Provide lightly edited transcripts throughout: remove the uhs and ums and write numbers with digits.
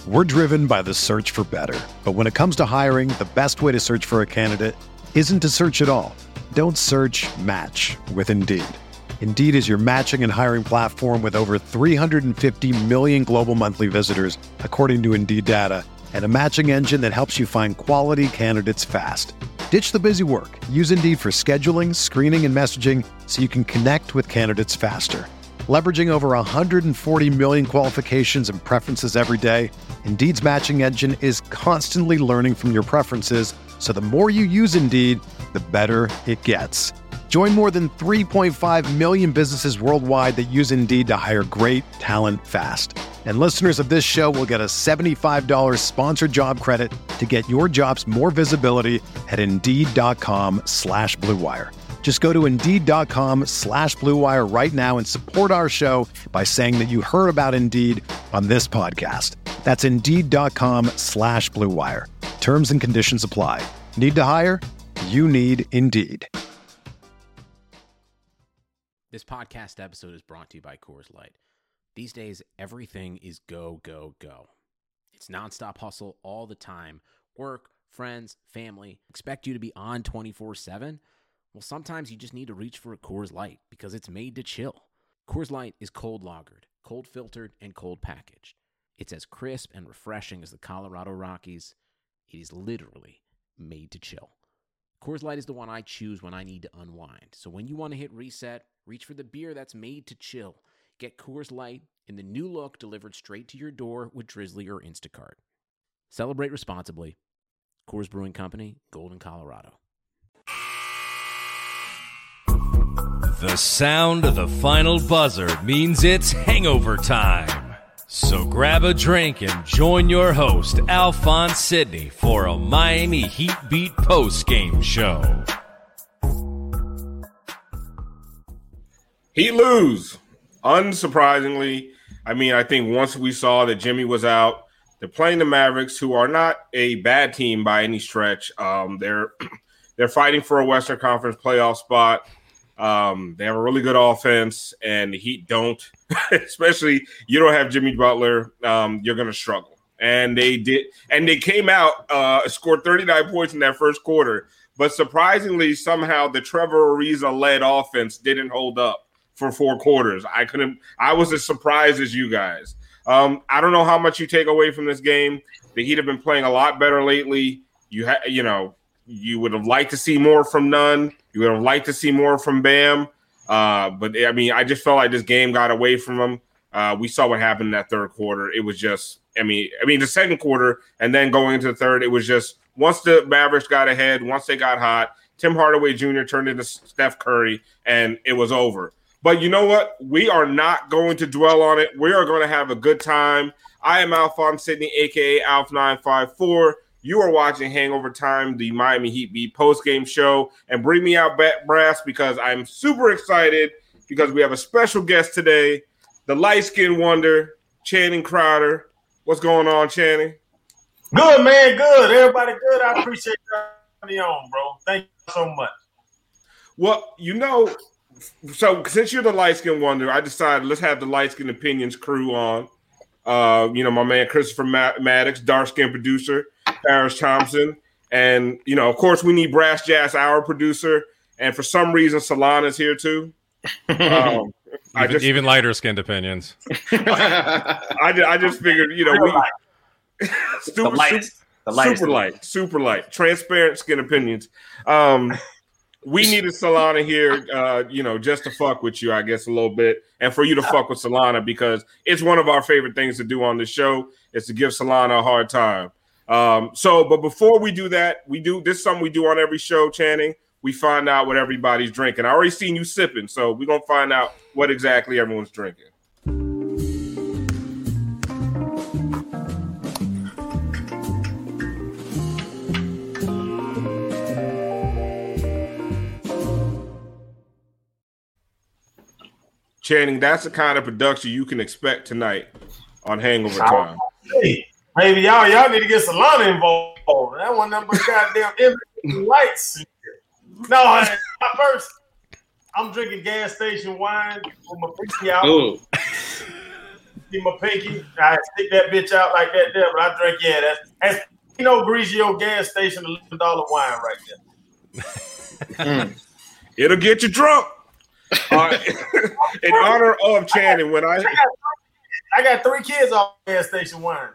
We're driven by the search for better. But when it comes to hiring, the best way to search for a candidate isn't to search at all. Don't search, match with Indeed. Indeed is your matching and hiring platform with over 350 million global monthly visitors, according to Indeed data, and a matching engine that helps you find quality candidates fast. Ditch the busy work. Use Indeed for scheduling, screening, and messaging so you can connect with candidates faster. Leveraging over 140 million qualifications and preferences every day, Indeed's matching engine is constantly learning from your preferences, so the more you use Indeed, the better it gets. Join more than 3.5 million businesses worldwide that use Indeed to hire great talent fast. And listeners of this show will get a $75 sponsored job credit to get your jobs more visibility at Indeed.com/Blue Wire. Just go to Indeed.com/Blue Wire right now and support our show by saying that you heard about Indeed on this podcast. That's Indeed.com/Blue Wire. Terms and conditions apply. Need to hire? You need Indeed. This podcast episode is brought to you by Coors Light. These days, everything is go, go, go. It's nonstop hustle all the time. Work, friends, family, expect you to be on 24/7. Well, sometimes you just need to reach for a Coors Light because it's made to chill. Coors Light is cold lagered, cold filtered, and cold packaged. It's as crisp and refreshing as the Colorado Rockies. It is literally made to chill. Coors Light is the one I choose when I need to unwind. So when you want to hit reset, reach for the beer that's made to chill. Get Coors Light in the new look delivered straight to your door with Drizzly or Instacart. Celebrate responsibly. Coors Brewing Company, Golden, Colorado. The sound of the final buzzer means it's hangover time. So grab a drink and join your host, Alphonse Sidney, for a Miami Heat Beat post-game show. Heat lose, unsurprisingly. I mean, I think once we saw that Jimmy was out, they're playing the Mavericks, who are not a bad team by any stretch. They're fighting for a Western Conference playoff spot. They have a really good offense, and the Heat don't. Especially, you don't have Jimmy Butler, you're going to struggle. And they did, and they came out, scored 39 points in that first quarter. But surprisingly, somehow the Trevor Ariza-led offense didn't hold up for 4 quarters. I was as surprised as you guys. I don't know how much you take away from this game. The Heat have been playing a lot better lately. You would have liked to see more from Nunn. You would have liked to see more from Bam. But, I mean, I just felt like this game got away from them. We saw what happened in that third quarter. It was just – I mean, the second quarter and then going into the third, it was just once the Mavericks got ahead, once they got hot, Tim Hardaway Jr. turned into Steph Curry, and it was over. But you know what? We are not going to dwell on it. We are going to have a good time. I am Alphonse Sidney, a.k.a. Alf954. You are watching Hangover Time, the Miami Heat Beat post-game show. And bring me out brass because I'm super excited because we have a special guest today, the light-skinned wonder, Channing Crowder. What's going on, Channing? Good, man. Good. Everybody good. I appreciate you having me on, bro. Thank you so much. Well, so since you're the light-skinned wonder, I decided let's have the light-skinned opinions crew on. My man Christopher Maddox, dark-skinned producer, Paris Thompson, and of course we need Brass Jazz, our producer, and for some reason Solana's here too. Even lighter skinned opinions. I just figured, super light, transparent skin opinions. We needed Solana here, just to fuck with you, I guess, a little bit, and for you to fuck with Solana because it's one of our favorite things to do on the show is to give Solana a hard time. But before we do that, this is something we do on every show, Channing. We find out what everybody's drinking. I already seen you sipping, so we're going to find out what exactly everyone's drinking. Channing, that's the kind of production you can expect tonight on Hangover Time. Hey, maybe y'all need to get Solana involved. That one number goddamn lights. No, first, I'm drinking gas station wine with my freaky out. see my pinky. I stick that bitch out like that there, but I drink, that's Grigio gas station $11 wine right there. It'll get you drunk. In honor of Channing, when I got 3 kids off gas station wine.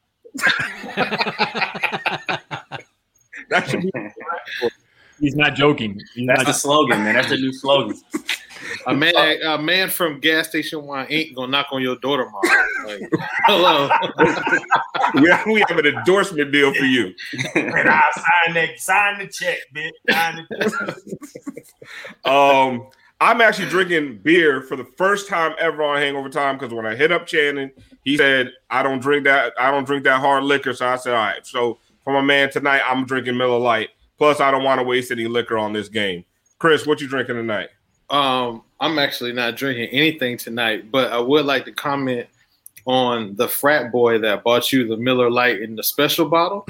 That should be. He's not joking. That's the slogan, man. That's the new slogan. A man from gas station wine ain't gonna knock on your door tomorrow. Like, hello. We have an endorsement deal for you. And I'll sign the check, bitch. Sign the check. I'm actually drinking beer for the first time ever on Hangover Time because when I hit up Channing, he said I don't drink that hard liquor. So I said, all right. So for my man tonight, I'm drinking Miller Lite. Plus, I don't want to waste any liquor on this game. Chris, what you drinking tonight? I'm actually not drinking anything tonight, but I would like to comment on the frat boy that bought you the Miller Lite in the special bottle.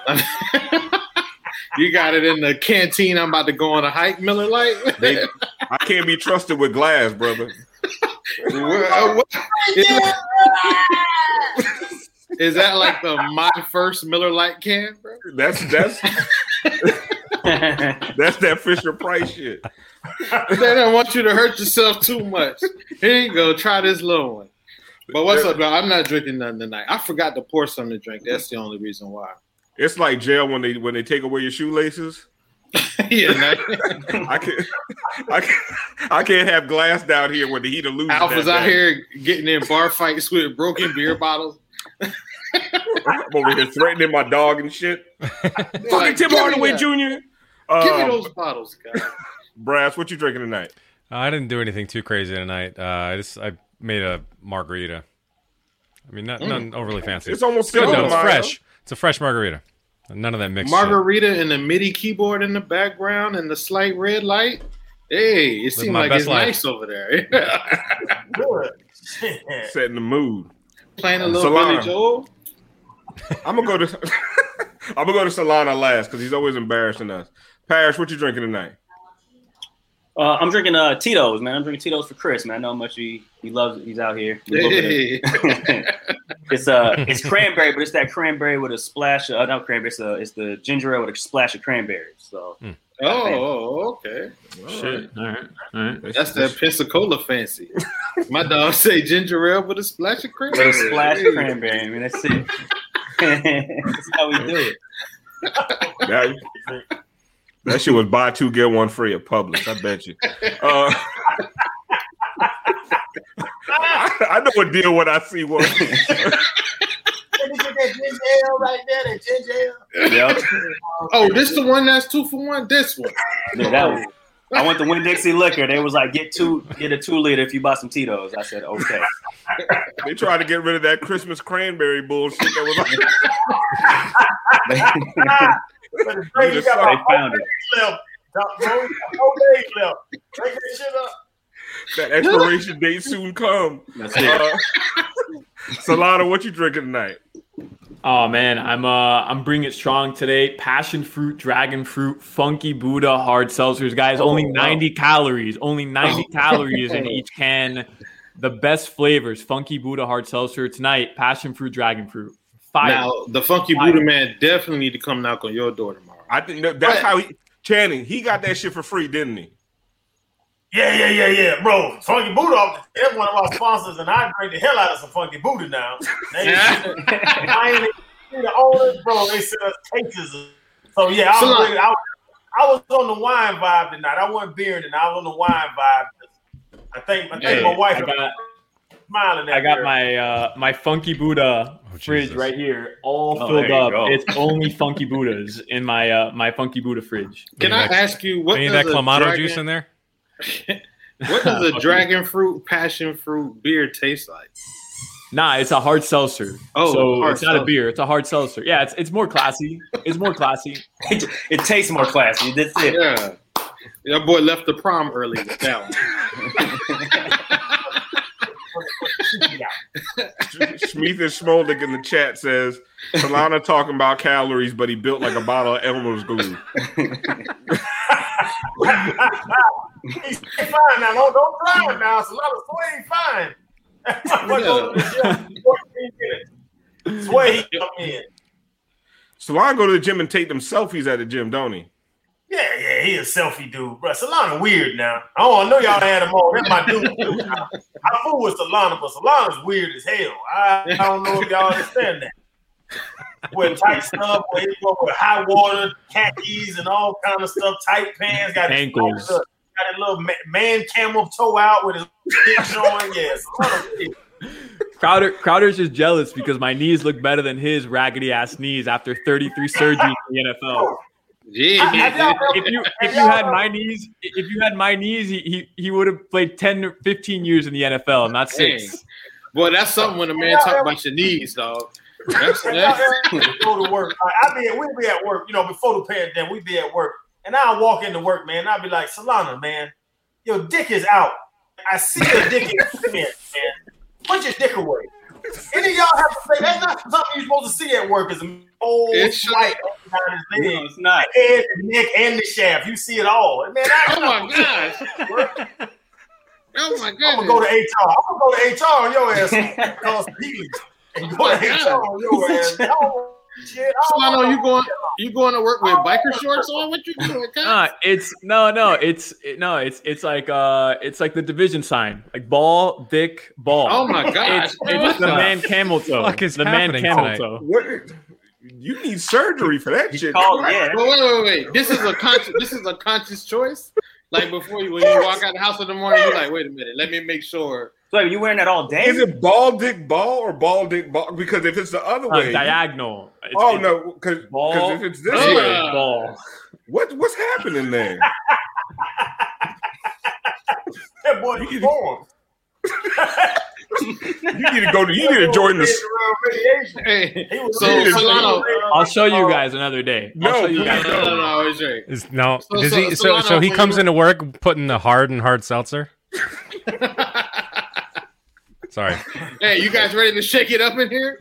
You got it in the canteen. I'm about to go on a hike, Miller Lite. I can't be trusted with glass, brother. Is that like my first Miller Lite can, bro? That's that Fisher Price shit. They don't want you to hurt yourself too much. Here you go. Try this little one. But what's up, bro? I'm not drinking nothing tonight. I forgot to pour something to drink. That's the only reason why. It's like jail when they take away your shoelaces. Yeah, I can't have glass down here when the heat loses. Alpha's out here getting in bar fights with broken beer bottles. I'm over here threatening my dog and shit. Fucking Tim Hardaway Jr. Give me those bottles, guys. Brass, what you drinking tonight? I didn't do anything too crazy tonight. I made a margarita. I mean, nothing overly fancy. It's almost good. No, it's fresh. It's a fresh margarita. None of that mixed margarita shit. And the MIDI keyboard in the background and the slight red light. Hey, it seems like it's nice over there. Setting the mood. Playing a little Billy Joel. I'm gonna go to Solana last because he's always embarrassing us. Parrish, what you drinking tonight? I'm drinking Tito's, man. I'm drinking Tito's for Chris, man. I know how much he loves it. He's out here. Hey. It's cranberry, but it's that cranberry with a splash of not cranberry. It's the ginger ale with a splash of cranberries. So. Okay. Shit. All right. That's that Pensacola fancy. My dog say ginger ale with a splash of cranberry. With a splash of cranberry. I mean, that's it. That's how we do it. That shit was buy 2 get 1 free at Publix. I bet you. I know a deal when I see one. Let me get that ginger ale right there. That ginger ale. Yep. Oh, this the one that's 2 for 1. This one. Yeah, that was. I went to Winn-Dixie Liquor. They was like, get a 2-liter if you buy some Tito's. I said, okay. They tried to get rid of that Christmas cranberry bullshit that was like. They found it. Break that shit up. That expiration date soon come. That's it. Solana, what you drinking tonight? Oh man, I'm bringing it strong today. Passion fruit, dragon fruit, funky Buddha hard seltzers, guys. Only 90 calories. Only 90 calories in each can. The best flavors: funky Buddha hard seltzer tonight. Passion fruit, dragon fruit. Fire. Now the funky Buddha man definitely need to come knock on your door tomorrow. I think that's how Channing. He got that shit for free, didn't he? Yeah, bro. Funky Buddha, that's one of our sponsors, and I drink the hell out of some Funky Buddha now. I ain't the owners, bro. They sent us cases. So yeah, I was on the wine vibe tonight. I wasn't beer tonight. I was on the wine vibe. I think my wife smiling at I got my Funky Buddha fridge right here, all filled up. It's only Funky Buddhas in my Funky Buddha fridge. Can I ask you what does that Clamato juice in there? What does a dragon fruit, passion fruit beer taste like? Nah, it's a hard seltzer. Oh, so it's not a beer. It's a hard seltzer. Yeah, it's more classy. It's more classy. It tastes more classy. That's it. Yeah. That boy left the prom early with that one. Schmeeth and Smoldick in the chat says Solana talking about calories, but he built like a bottle of Elmer's glue. He's fine now. Don't try it now. It's a lot of swing fine. Go to the gym 14 minutes. Swear he come in. Solana go to the gym and take them selfies at the gym, don't he? Yeah, he a selfie dude, bro. Solana weird now. I know y'all had him on. That's my dude. I fool with Solana, but Solana's weird as hell. I don't know if y'all understand that. With tight stuff, where he go with high water, khakis, and all kind of stuff, tight pants, got ankles, got a little man camel toe out with his dick showing. Yes, Crowder's just jealous because my knees look better than his raggedy ass knees after 33 surgeries in the NFL. Yeah. If you had my knees, he would have played 10 or 15 years in the NFL, not 6. Boy, that's something when a man talk about your knees, dog. That's go to work. We'd be at work, before the pandemic, we'd be at work. And I'll walk into work, man, and I'll be like, Solana, man, your dick is out. I see your dick in the man. Put your dick away. Any of y'all have to say that's not something you're supposed to see at work. Is an old white down his leg, it's not. The head, the neck, and the shaft. You see it all. Man, oh my gosh. Oh my goodness. I'm gonna go to HR. I'm gonna go to HR on your ass. Cause and go to HR on your ass. Oh, shit. Solano, you going to work with biker shorts on? What you doing? It's like the division sign, like ball, dick, ball. Oh my god! It's the man camel toe. What is the man camel tonight? toe. What? You need surgery for that shit. Yeah. Wait. This is a conscious choice. Like when you walk out the house in the morning, you're like, wait a minute, let me make sure. So you wearing that all day? Is it ball dick ball or ball dick ball? Because if it's the other way, diagonal. No, because if it's this way, ball. What's happening there? That boy is born. You need to join this. Hey, Solano, I'll show you guys another day. No, So he comes into work putting the hard seltzer. Sorry. Hey, you guys ready to shake it up in here?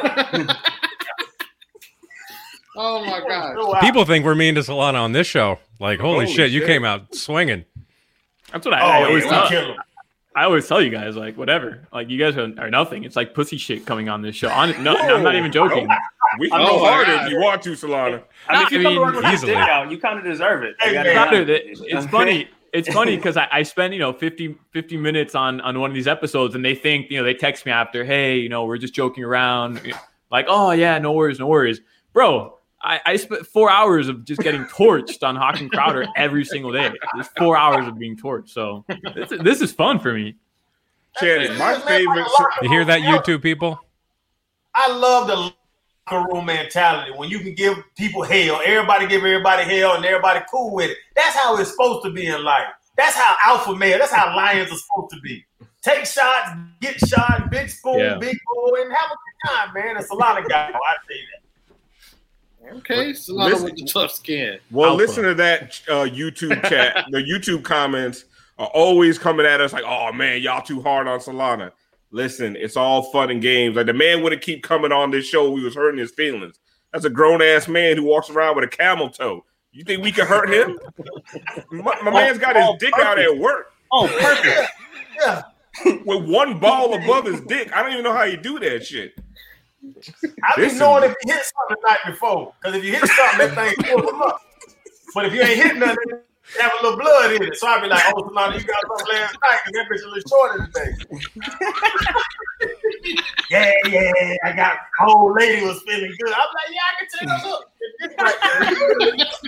Oh my god! People think we're mean to Solana on this show. Like, holy shit, you came out swinging. That's what I always tell. I always tell you guys, like, whatever. Like, you guys are nothing. It's like pussy shit coming on this show. I'm not even joking. We can go harder if you want to, Solana. I mean, easily. Out, you kind of deserve it. It's funny. It's funny because I spend 50 minutes on one of these episodes, and they think they text me after, hey, we're just joking around, like, oh yeah, no worries, bro. I spent 4 hours of just getting torched on Hawk and Crowder every single day. There's 4 hours of being torched, so this is fun for me. Shannon, my favorite. You hear that, YouTube people? I love the locker room mentality when you can give people hell. Everybody give everybody hell, and everybody cool with it. That's how it's supposed to be in life. That's how alpha male. That's how lions are supposed to be. Take shots, get shot, big spoon, big boy, and have a good time, man. It's a lot of guys. I say that. Okay, Solana with the tough skin. Well, listen to that YouTube chat. The YouTube comments are always coming at us like, oh, man, y'all too hard on Solana. Listen, it's all fun and games. Like, the man wouldn't keep coming on this show. We was hurting his feelings. That's a grown-ass man who walks around with a camel toe. You think we can hurt him? My man's got his dick out at work. Oh, perfect. Yeah. With one ball above his dick. I don't even know how you do that shit. I've been knowing if you hit something the night before. Because if you hit something, that thing fills them up. But if you ain't hitting nothing, you have a little blood in it. So I'd be like, oh, Solana, you got something last night because that bitch a little shorter today. Yeah, I got old lady was feeling good. I'm like, yeah, I can tell. Look, it's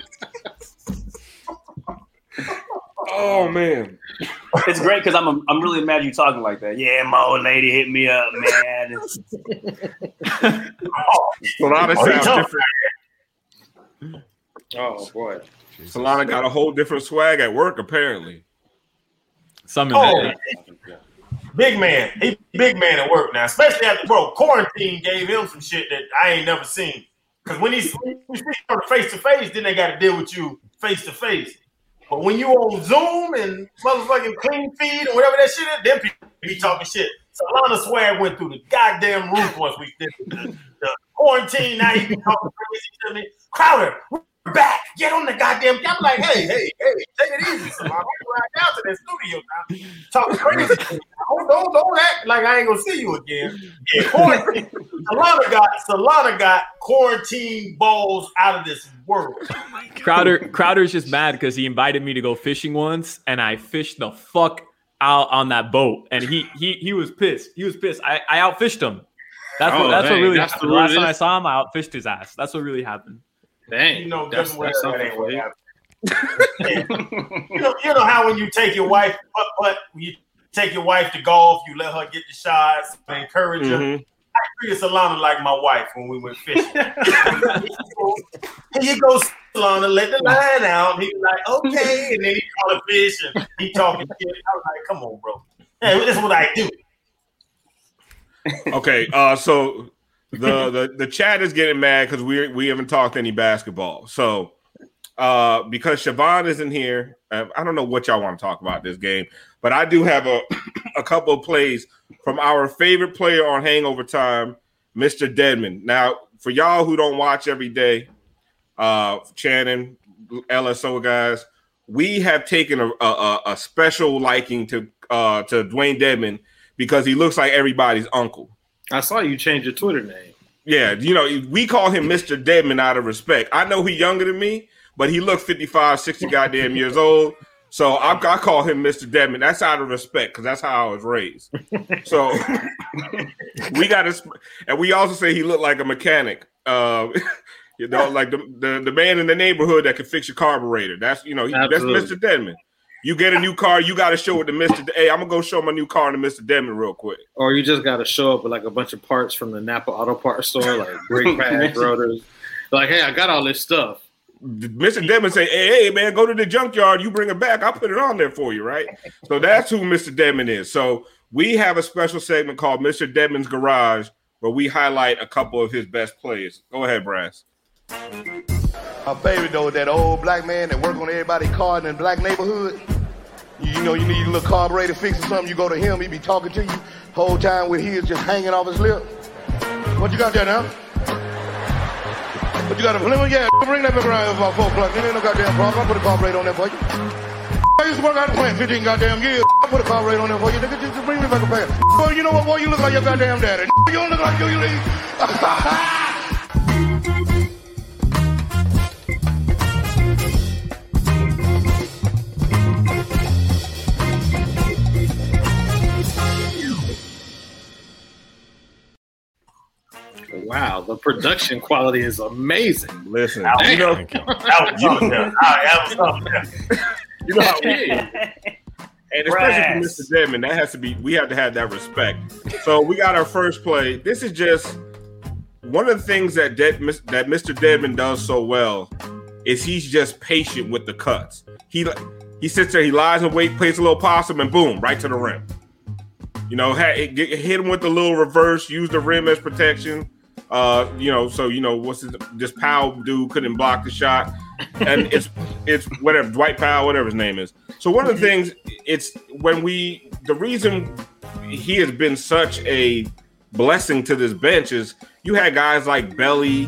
right. Oh man, it's great because I'm really mad you talking like that. Yeah, my old lady hit me up, man. Solana sounds different. Oh boy, Solana got a whole different swag at work apparently. Big man, he big man at work now. Especially after quarantine gave him some shit that I ain't never seen. Because when you see on face to face, then they got to deal with you face to face. But when you on Zoom and motherfucking clean feed or whatever that shit is, then people be talking shit. Solana swag went through the goddamn roof once we did the quarantine. Now he be talking crazy to me. Crowder, back. Get on the goddamn. I'm like, hey, take it easy. So I'm right down to that studio now. Talking crazy. Don't act like I ain't gonna see you again. Yeah, Solana got quarantine balls out of this world. Crowder's just mad because he invited me to go fishing once, and I fished the fuck out on that boat, and he was pissed. He was pissed. I outfished him. That's what really happened. The last time I saw him, I outfished his ass. That's what really happened. Dang, you know, that's something for you. you know how when you take your wife, you take your wife to golf, you let her get the shots, encourage her. I treated Solana like my wife when we went fishing. Here you go, Solana, let the line out. He was like, okay, and then he caught a fish and he talking shit. I was like, come on, bro. Hey, this is what I do. Okay, so the chat is getting mad because we haven't talked any basketball. So because Siobhan isn't here, I don't know what y'all want to talk about this game, but I do have a couple of plays from our favorite player on Hangover Time, Mr. Dedmon. Now, for y'all who don't watch every day, Shannon, LSO guys, we have taken a special liking to Dwayne Dedmon because he looks like everybody's uncle. I saw you change your Twitter name. Yeah, you know, we call him Mr. Dedmon out of respect. I know he's younger than me, but he looks 55, 60 goddamn years old. So I call him Mr. Dedmon. That's out of respect because that's how I was raised. So we got to, and we also say he looked like a mechanic. You know, like the man in the neighborhood that can fix your carburetor. That's that's Mr. Dedmon. You get a new car, you got to show it to Mr. Hey, I'm gonna go show my new car to Mr. Dedmon real quick. Or you just got to show up with like a bunch of parts from the Napa Auto Parts store, like brake pads, rotors. Like, hey, I got all this stuff. Mr. Dedmon say, hey, man, go to the junkyard. You bring it back. I'll put it on there for you, right? So that's who Mr. Dedmon is. So we have a special segment called Mr. Dedmon's Garage where we highlight a couple of his best plays. Go ahead, Brass. My favorite, though, that old black man that work on everybody's car in the black neighborhood. You know, you need a little carburetor fix or something. You go to him, he be talking to you whole time with his just hanging off his lip. What you got there now? But you got a Plymouth? Yeah, bring that back around here about 4 o'clock. There ain't no goddamn problem. I'll put a carburetor on there for you. I used to work out in the plant 15 goddamn years. I'll put a carburetor on there for you. Nigga, just bring me back a pair. Boy, you know what, boy? You look like your goddamn daddy. You don't look like you leave. Wow, the production quality is amazing. Listen, you know how and especially for Mr. Dedmon, that has to be. We have to have that respect. So we got our first play. This is just one of the things that Mr. Dedmon does so well is he's just patient with the cuts. He sits there, he lies in wait, plays a little possum, and boom, right to the rim. You know, hit him with the little reverse, use the rim as protection. This Powell dude couldn't block the shot, and it's whatever Dwight Powell, whatever his name is. So one of the things the reason he has been such a blessing to this bench is you had guys like Belly,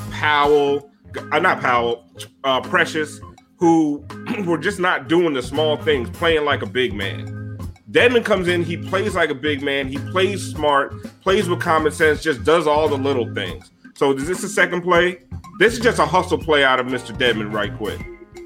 Precious, who were just not doing the small things, playing like a big man. Dedmon comes in, he plays like a big man, he plays smart, plays with common sense, just does all the little things. So is this the second play? This is just a hustle play out of Mr. Dedmon right quick.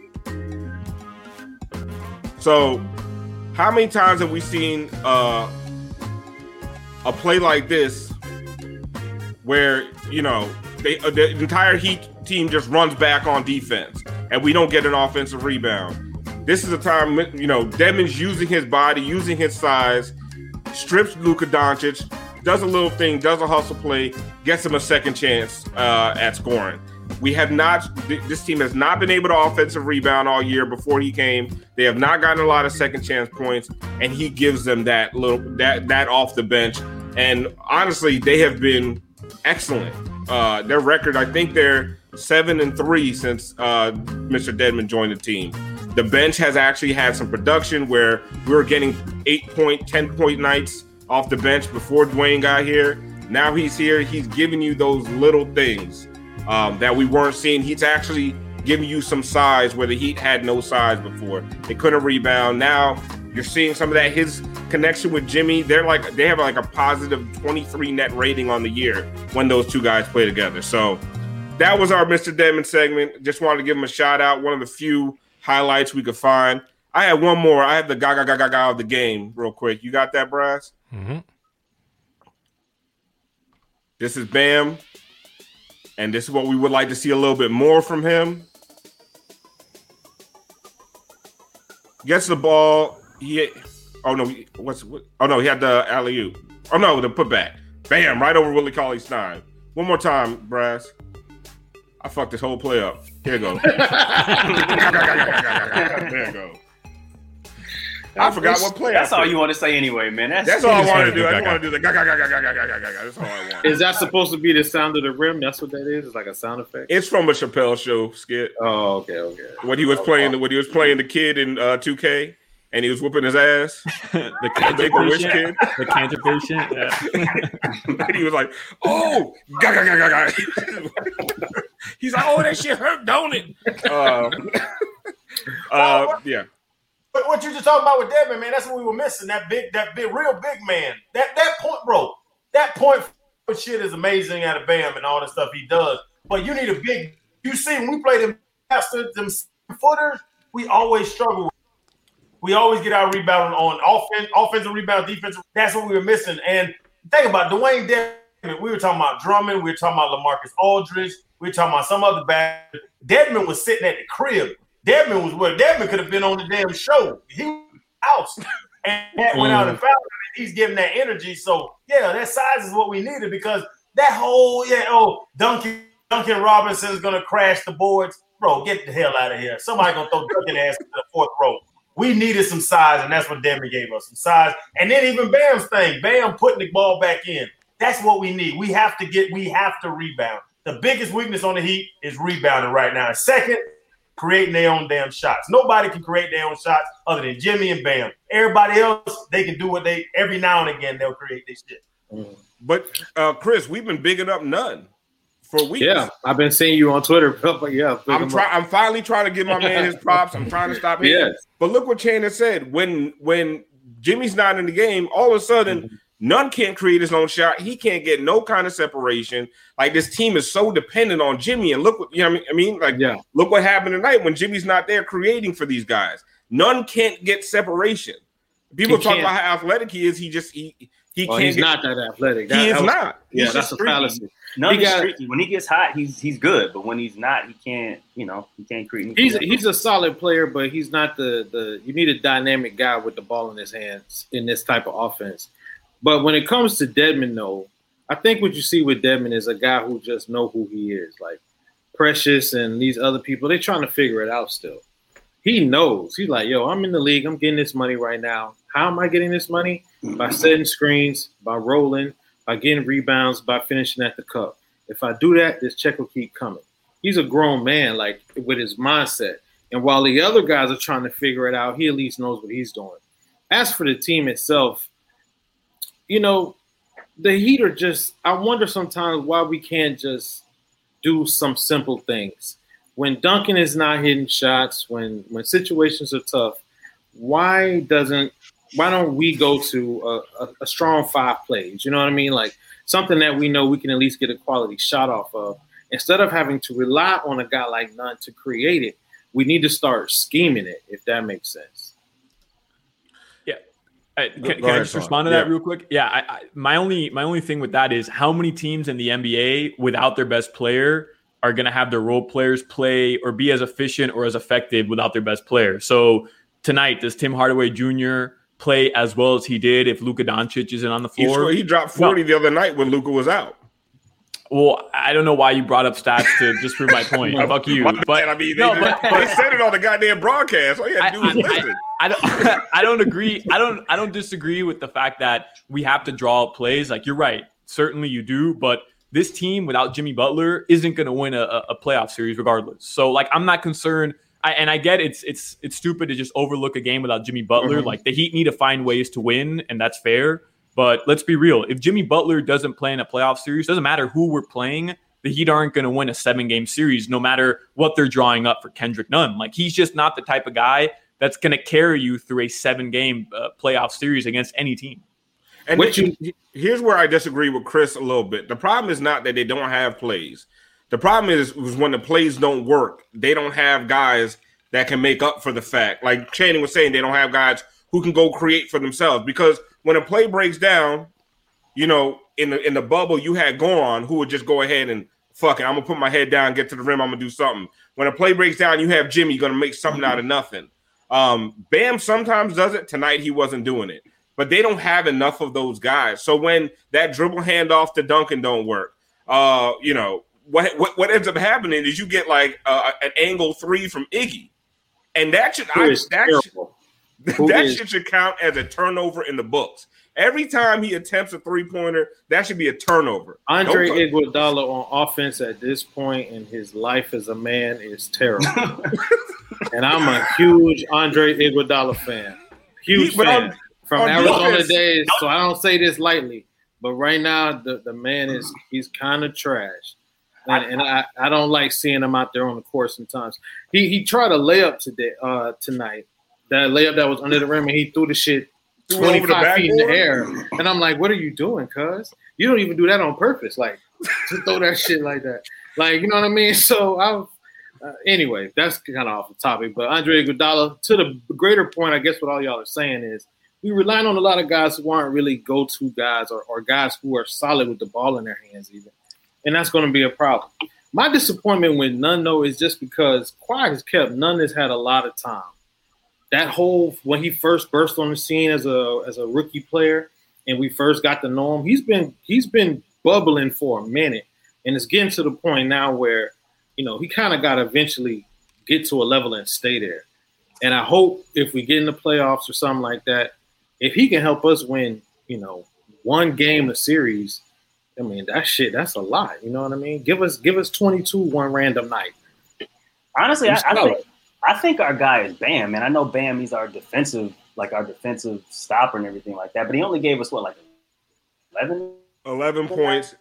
So how many times have we seen a play like this where, the entire Heat team just runs back on defense and we don't get an offensive rebound? This is a time, Dedmon's using his body, using his size, strips Luka Doncic, does a little thing, does a hustle play, gets him a second chance at scoring. This team has not been able to offensive rebound all year before he came. They have not gotten a lot of second chance points, and he gives them that off the bench. And honestly, they have been excellent. Their record, I think they're 7-3 since Mr. Dedmon joined the team. The bench has actually had some production where we were getting 8-point, 10-point nights off the bench before Dwayne got here. Now he's here. He's giving you those little things that we weren't seeing. He's actually giving you some size where the Heat had no size before. They couldn't rebound. Now you're seeing some of that. His connection with Jimmy, they have like a positive 23 net rating on the year when those two guys play together. So that was our Mr. Dedmon segment. Just wanted to give him a shout out. One of the few highlights we could find. I had one more. I have the ga of the game real quick. You got that, Brass? Mm-hmm. This is Bam. And this is what we would like to see a little bit more from him. Gets the ball. He had the alley-oop. Oh, no, the putback. Bam, right over Willie Cauley-Stein. One more time, Brass. I fucked this whole play up. Here you go. There you go. I forgot what play. That's all you want to say anyway, man. That's all I want to do. I just want to do the ga. That's all I want. Is that supposed to be the sound of the rim? That's what that is? It's like a sound effect? It's from a Chappelle Show skit. Oh, okay. When he was playing the kid in 2K and he was whooping his ass. The cancer patient. The cancer patient. Yeah. And he was like, "Oh, ga." He's like, "Oh, that shit hurt, don't it?" Yeah. But what you just talking about with Dedmon, man, that's what we were missing. That big, real big man. That point, bro. That point shit is amazing out of Bam and all the stuff he does. But you need a big. You see, when we play them footers, we always struggle. We always get our rebound on offensive rebound, defensive. That's what we were missing. And think about Dwayne Dedmon. We were talking about Drummond. We were talking about LaMarcus Aldridge. We were talking about some other bad. Dedmon was sitting at the crib. Dedmon was where Dedmon could have been on the damn show. He was out and went out and fouled him. He's giving that energy. So yeah, that size is what we needed because that whole Duncan Robinson is gonna crash the boards. Bro, get the hell out of here. Somebody gonna throw Duncan ass to the fourth row. We needed some size, and that's what Dedmon gave us, some size. And then even Bam's thing, Bam putting the ball back in. That's what we need. We have to rebound. The biggest weakness on the Heat is rebounding right now. Second, creating their own damn shots. Nobody can create their own shots other than Jimmy and Bam. Everybody else, they can do what every now and again they'll create this shit. But Chris, we've been bigging up none for weeks. Yeah, I've been seeing you on Twitter. Yeah, I'm finally trying to give my man his props. I'm trying to stop him. Yes. But look what Chandler said. When Jimmy's not in the game, all of a sudden, none can't create his own shot. He can't get no kind of separation. Like this team is so dependent on Jimmy. And look what look what happened tonight when Jimmy's not there creating for these guys. None can't get separation. People talk about how athletic he is. He can't. He's not that athletic. He is not. Yeah, that's a fallacy. Streaky. When he gets hot, he's good. But when he's not, he can't. He can't create. He's a solid player, but he's not the. You need a dynamic guy with the ball in his hands in this type of offense. But when it comes to Dedmon, though, I think what you see with Dedmon is a guy who just know who he is. Like Precious and these other people, they're trying to figure it out still. He knows. He's like, yo, I'm in the league. I'm getting this money right now. How am I getting this money? By setting screens, by rolling, by getting rebounds, by finishing at the cup. If I do that, this check will keep coming. He's a grown man, like with his mindset. And while the other guys are trying to figure it out, he at least knows what he's doing. As for the team itself, the Heat are just – I wonder sometimes why we can't just do some simple things. When Duncan is not hitting shots, when situations are tough, why don't we go to a strong 5 plays? You know what I mean? Like something that we know we can at least get a quality shot off of. Instead of having to rely on a guy like Nunn to create it, we need to start scheming it, if that makes sense. Can I just respond to that real quick? Yeah, my only thing with that is how many teams in the NBA without their best player are going to have their role players play or be as efficient or as effective without their best player. So tonight, does Tim Hardaway Jr. play as well as he did if Luka Doncic isn't on the floor? He dropped 40 the other night when Luka was out. Well, I don't know why you brought up stats to just prove my point. Fuck you. But I mean, they said it on the goddamn broadcast. All you had to do was listen. I don't agree. I don't disagree with the fact that we have to draw up plays. Like you're right. Certainly you do. But this team without Jimmy Butler isn't going to win a playoff series regardless. So like I'm not concerned. I get it's stupid to just overlook a game without Jimmy Butler. Mm-hmm. Like the Heat need to find ways to win, and that's fair. But let's be real. If Jimmy Butler doesn't play in a playoff series, doesn't matter who we're playing, the Heat aren't going to win a 7-game series no matter what they're drawing up for Kendrick Nunn. Like, he's just not the type of guy that's going to carry you through a 7-game playoff series against any team. And here's where I disagree with Chris a little bit. The problem is not that they don't have plays. The problem is when the plays don't work, they don't have guys that can make up for the fact. Like Channing was saying, they don't have guys who can go create for themselves. Because when a play breaks down, you know, in the bubble, you had Goran who would just go ahead and fuck it. I'm gonna put my head down, get to the rim. I'm gonna do something. When a play breaks down, you have Jimmy gonna make something out of nothing. Bam sometimes does it. Tonight he wasn't doing it, but they don't have enough of those guys. So when that dribble handoff to Duncan don't work, you know what ends up happening is you get like an angle 3 from Iggy, and that should count as a turnover in the books. Every time he attempts a 3-pointer, that should be a turnover. Andre Iguodala on offense at this point in his life as a man is terrible. And I'm a huge Andre Iguodala fan. Huge fan. From Arizona days, so I don't say this lightly. But right now, the man he's kind of trash. And I don't like seeing him out there on the court sometimes. He tried a layup tonight. That layup that was under the rim, and he threw the shit 25 feet in the air. And I'm like, what are you doing, cuz? You don't even do that on purpose, like, to throw that shit like that. Like, you know what I mean? So, anyway, that's kind of off the topic. But Andre Iguodala, to the greater point, I guess what all y'all are saying is we relying on a lot of guys who aren't really go-to guys or guys who are solid with the ball in their hands even. And that's going to be a problem. My disappointment with Nunn, though, is just because quiet as kept, Nunn has had a lot of time. That whole when he first burst on the scene as a rookie player, and we first got to know him, he's been bubbling for a minute, and it's getting to the point now where he kind of got to eventually get to a level and stay there. And I hope if we get in the playoffs or something like that, if he can help us win, one game a series, I mean that's a lot. You know what I mean? Give us 22 one random night. Honestly, I think our guy is Bam, man. I know Bam, he's our defensive stopper and everything like that. But he only gave us 11 points.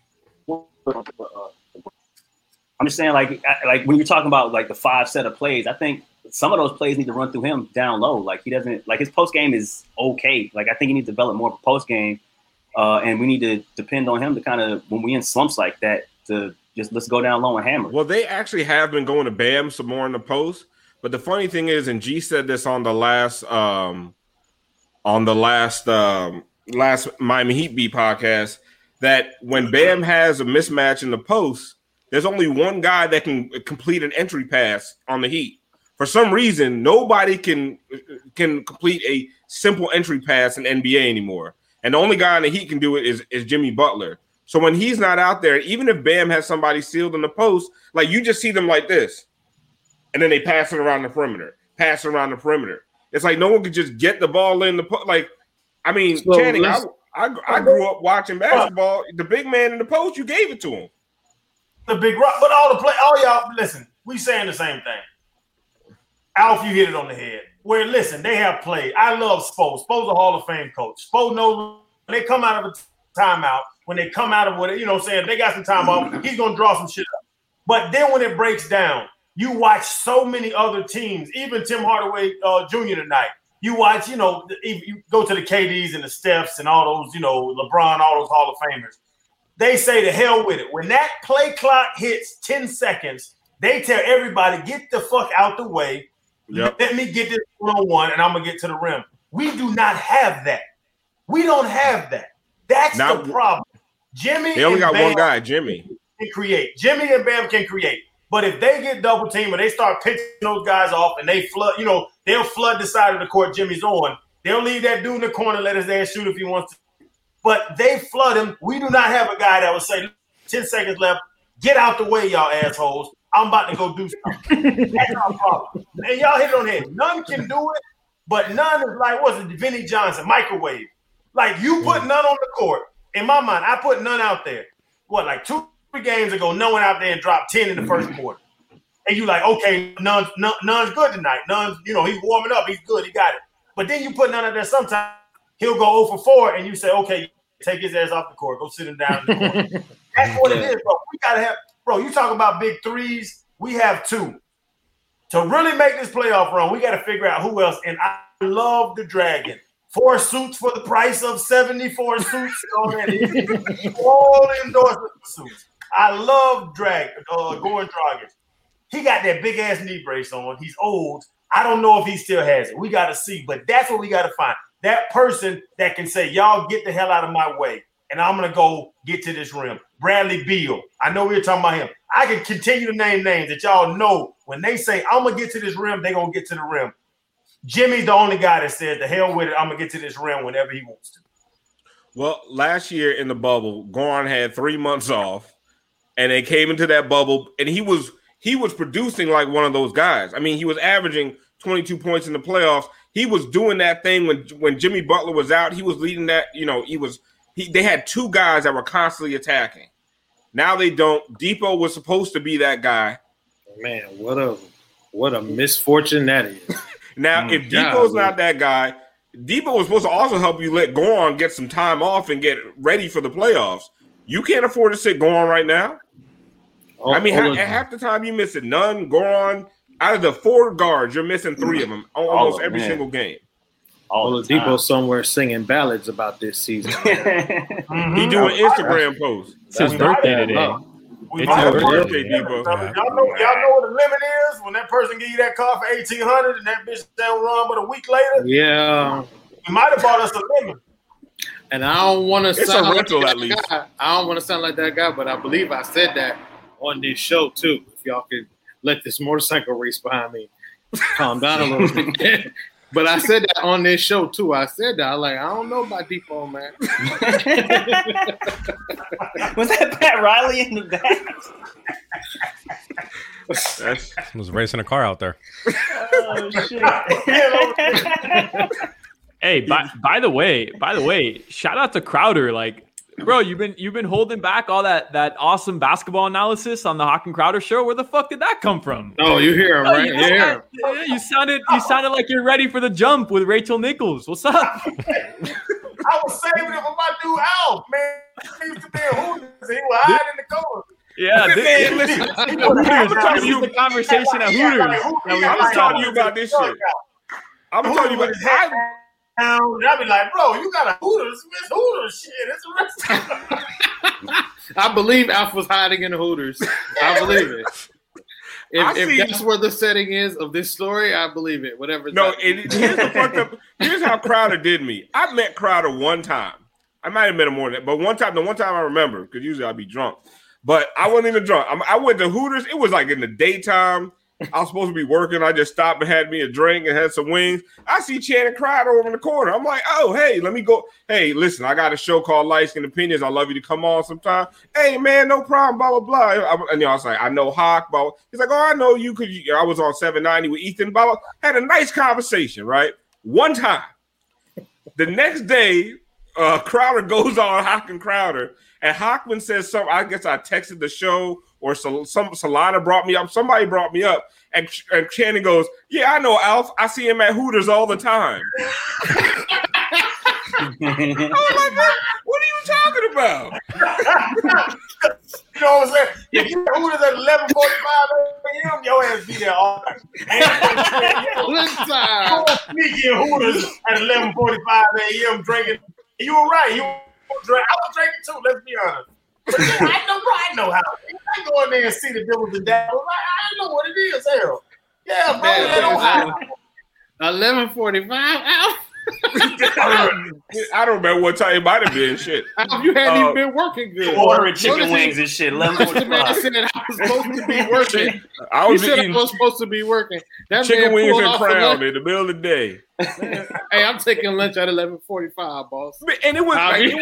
I'm just saying, like when you're talking about like the 5 set of plays, I think some of those plays need to run through him down low. Like he doesn't his post game is okay. Like I think he needs to develop more of a post game, and we need to depend on him to kind of when we in slumps like that to just let's go down low and hammer. Well, they actually have been going to Bam some more in the post. But the funny thing is, and G said this on the last Miami Heat Beat podcast, that when Bam has a mismatch in the post, there's only one guy that can complete an entry pass on the Heat. For some reason, nobody can complete a simple entry pass in NBA anymore. And the only guy on the Heat can do it is Jimmy Butler. So when he's not out there, even if Bam has somebody sealed in the post, like you just see them like this. And then they pass it around the perimeter. It's like no one could just get the ball in the post. Like, I mean, so Channing, I grew up watching basketball. The big man in the post, you gave it to him. The big rock, but all y'all, listen, we saying the same thing. Alf, you hit it on the head. Where, listen, they have played. I love Spo. Spo's a Hall of Fame coach. Spo knows when they come out of a timeout, when they come out of what, I'm saying, they got some time off, he's going to draw some shit up. But then when it breaks down, you watch so many other teams, even Tim Hardaway Jr. tonight. You watch, you go to the KDs and the Stephs and all those, LeBron, all those Hall of Famers. They say to hell with it. When that play clock hits 10 seconds, they tell everybody, get the fuck out the way. Yep. Let me get this 1-on-1 and I'm going to get to the rim. We do not have that. We don't have that. That's the problem. They only got one guy, Jimmy. Can create. Jimmy and Bam can create. But if they get double teamed and they start pitching those guys off and they flood, they'll flood the side of the court Jimmy's on. They'll leave that dude in the corner, let his ass shoot if he wants to. But they flood him. We do not have a guy that would say, 10 seconds left, get out the way, y'all assholes. I'm about to go do something. That's our problem. And y'all hit it on the head. None can do it, but None is like, what's it, Vinnie Johnson, microwave. Like, you put None on the court. In my mind, I put None out there. Like 2-3 games ago, no one out there and dropped 10 in the first quarter. And you like, okay, Nunn's good tonight. Nunn's, he's warming up. He's good. He got it. But then you put Nunn out there sometimes, he'll go 0 for 4, and you say, okay, take his ass off the court. Go sit him down in the court. That's what it is, bro. We gotta have, bro. You talk about big threes. We have 2. To really make this playoff run, we got to figure out who else. And I love the Dragon. 4 suits for the price of 74 suits. All endorsement suits. I love Goran Dragic. He got that big ass knee brace on. He's old. I don't know if he still has it. We got to see. But that's what we got to find. That person that can say, y'all get the hell out of my way. And I'm going to go get to this rim. Bradley Beal. I know we were talking about him. I can continue to name names that y'all know. When they say, I'm going to get to this rim, they're going to get to the rim. Jimmy's the only guy that says, the hell with it, I'm going to get to this rim whenever he wants to. Well, last year in the bubble, Goran had 3 months off, and they came into that bubble, and he was producing like one of those guys. I mean, he was averaging 22 points in the playoffs. He was doing that thing when Jimmy Butler was out. He was leading that. You know, they had 2 guys that were constantly attacking. Now they don't. Depot was supposed to be that guy. Man, what a misfortune that is. Now, if Depot's not that guy, Depot was supposed to also help you let Goran get some time off and get ready for the playoffs. You can't afford to sit Goran right now. I mean, half the time you miss it. None, Goran, out of the 4 guards, you're missing 3 of them almost every single game. Oladipo somewhere singing ballads about this season. He doing Instagram posts. It's his birthday today. It's your birthday, Depot. Y'all know what the limit is when that person give you that car for $1,800 and that bitch don't run but a week later. Yeah, he might have bought us a limit. And I don't want to sound a rental, like at least. Guy. I don't want to sound like that guy, but I believe I said that on this show too. If y'all could let this motorcycle race behind me calm down a little bit. But I said that on this show too. I said that. I don't know about Depot, man. Was that Pat Riley in the back? Was racing a car out there. Oh shit! Hey, by the way, shout out to Crowder. Like, bro, you've been holding back all that awesome basketball analysis on the Hawk and Crowder show. Where the fuck did that come from? Oh, you hear him, right? Yeah, you sounded like you're ready for the jump with Rachel Nichols. What's up? I was saving it for my dude Alf, man. He used to be a Hooters. He was hiding in the corner. Yeah, listen. Hooters. Use the conversation at Hooters. I'm telling you about this shit. I'm telling you about this. I'll be like, bro, you got a Hooters, Miss Hooters shit. It's a restaurant. I believe Alf was hiding in the Hooters. I believe it. If that's where the setting is of this story, I believe it. Whatever. No, here's the fucked up. Here's how Crowder did me. I met Crowder one time. I might have met him more than that, but the one time I remember, because usually I'd be drunk. But I wasn't even drunk. I went to Hooters. It was like in the daytime. I was supposed to be working. I just stopped and had me a drink and had some wings. I see Channing Crowder over in the corner. I'm like, oh, hey, let me go. Hey, listen, I got a show called Light Skin Opinions. I'd love you to come on sometime. Hey, man, no problem, blah, blah, blah. And I was like, I know Hawk, blah, blah. He's like, oh, I know you because I was on 790 with Ethan, blah, blah. Had a nice conversation, right? One time. The next day, Crowder goes on Hawk and Crowder, and Hockman says something. I guess I texted the show, or Solana brought me up. Somebody brought me up, and Channing goes, "Yeah, I know Alf. I see him at Hooters all the time." I was like, "What are you talking about?" You know what I'm saying? If you at Hooters at 11:45 a.m., your ass be there all night. Sneaky in Hooters at 11:45 a.m. drinking. You were right. I was drinking too. Let's be honest. But I know how. I go in there and see the devils and devils. I know what it is. Hell, yeah, bro. 11:45. I don't remember what time it might have been. Shit, you hadn't even been working good. Ordering chicken wings and shit. 11:45. I said I was supposed to be working. I was supposed to be working. That chicken wings and Crown in the middle of the day. Hey, I'm taking lunch at 11:45, boss. And it was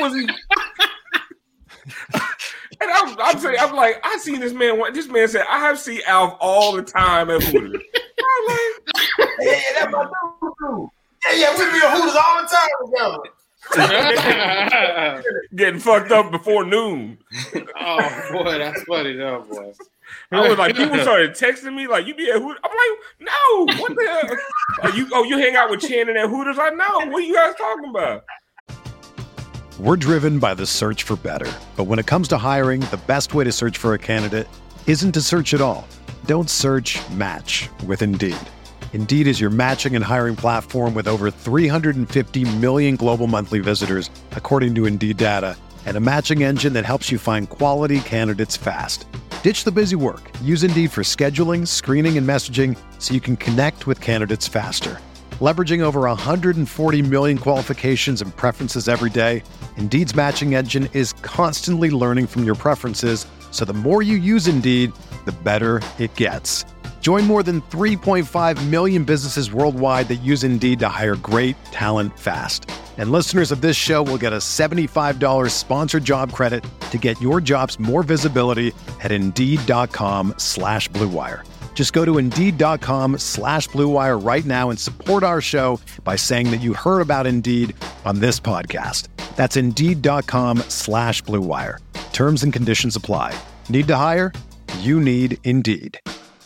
and I'm saying, I'm like, I see this man. This man said, I have seen Alf all the time at Hooters. I'm like, yeah, that's my dude. Yeah, we be at Hooters all the time together. Getting fucked up before noon. Oh boy, that's funny though, boy. I was like, people started texting me like, "You be at Hooters?" I'm like, "No, what the hell? You hang out with Channing at Hooters?" I know. What are you guys talking about? We're driven by the search for better. But when it comes to hiring, the best way to search for a candidate isn't to search at all. Don't search, match with Indeed. Indeed is your matching and hiring platform with over 350 million global monthly visitors, according to Indeed data, and a matching engine that helps you find quality candidates fast. Ditch the busy work. Use Indeed for scheduling, screening, and messaging so you can connect with candidates faster. Leveraging over 140 million qualifications and preferences every day, Indeed's matching engine is constantly learning from your preferences, so the more you use Indeed, the better it gets. Join more than 3.5 million businesses worldwide that use Indeed to hire great talent fast. And listeners of this show will get a $75 sponsored job credit to get your jobs more visibility at Indeed.com/Blue Wire. Just go to Indeed.com/Blue Wire right now and support our show by saying that you heard about Indeed on this podcast. That's Indeed.com/Blue Wire. Terms and conditions apply. Need to hire? You need Indeed.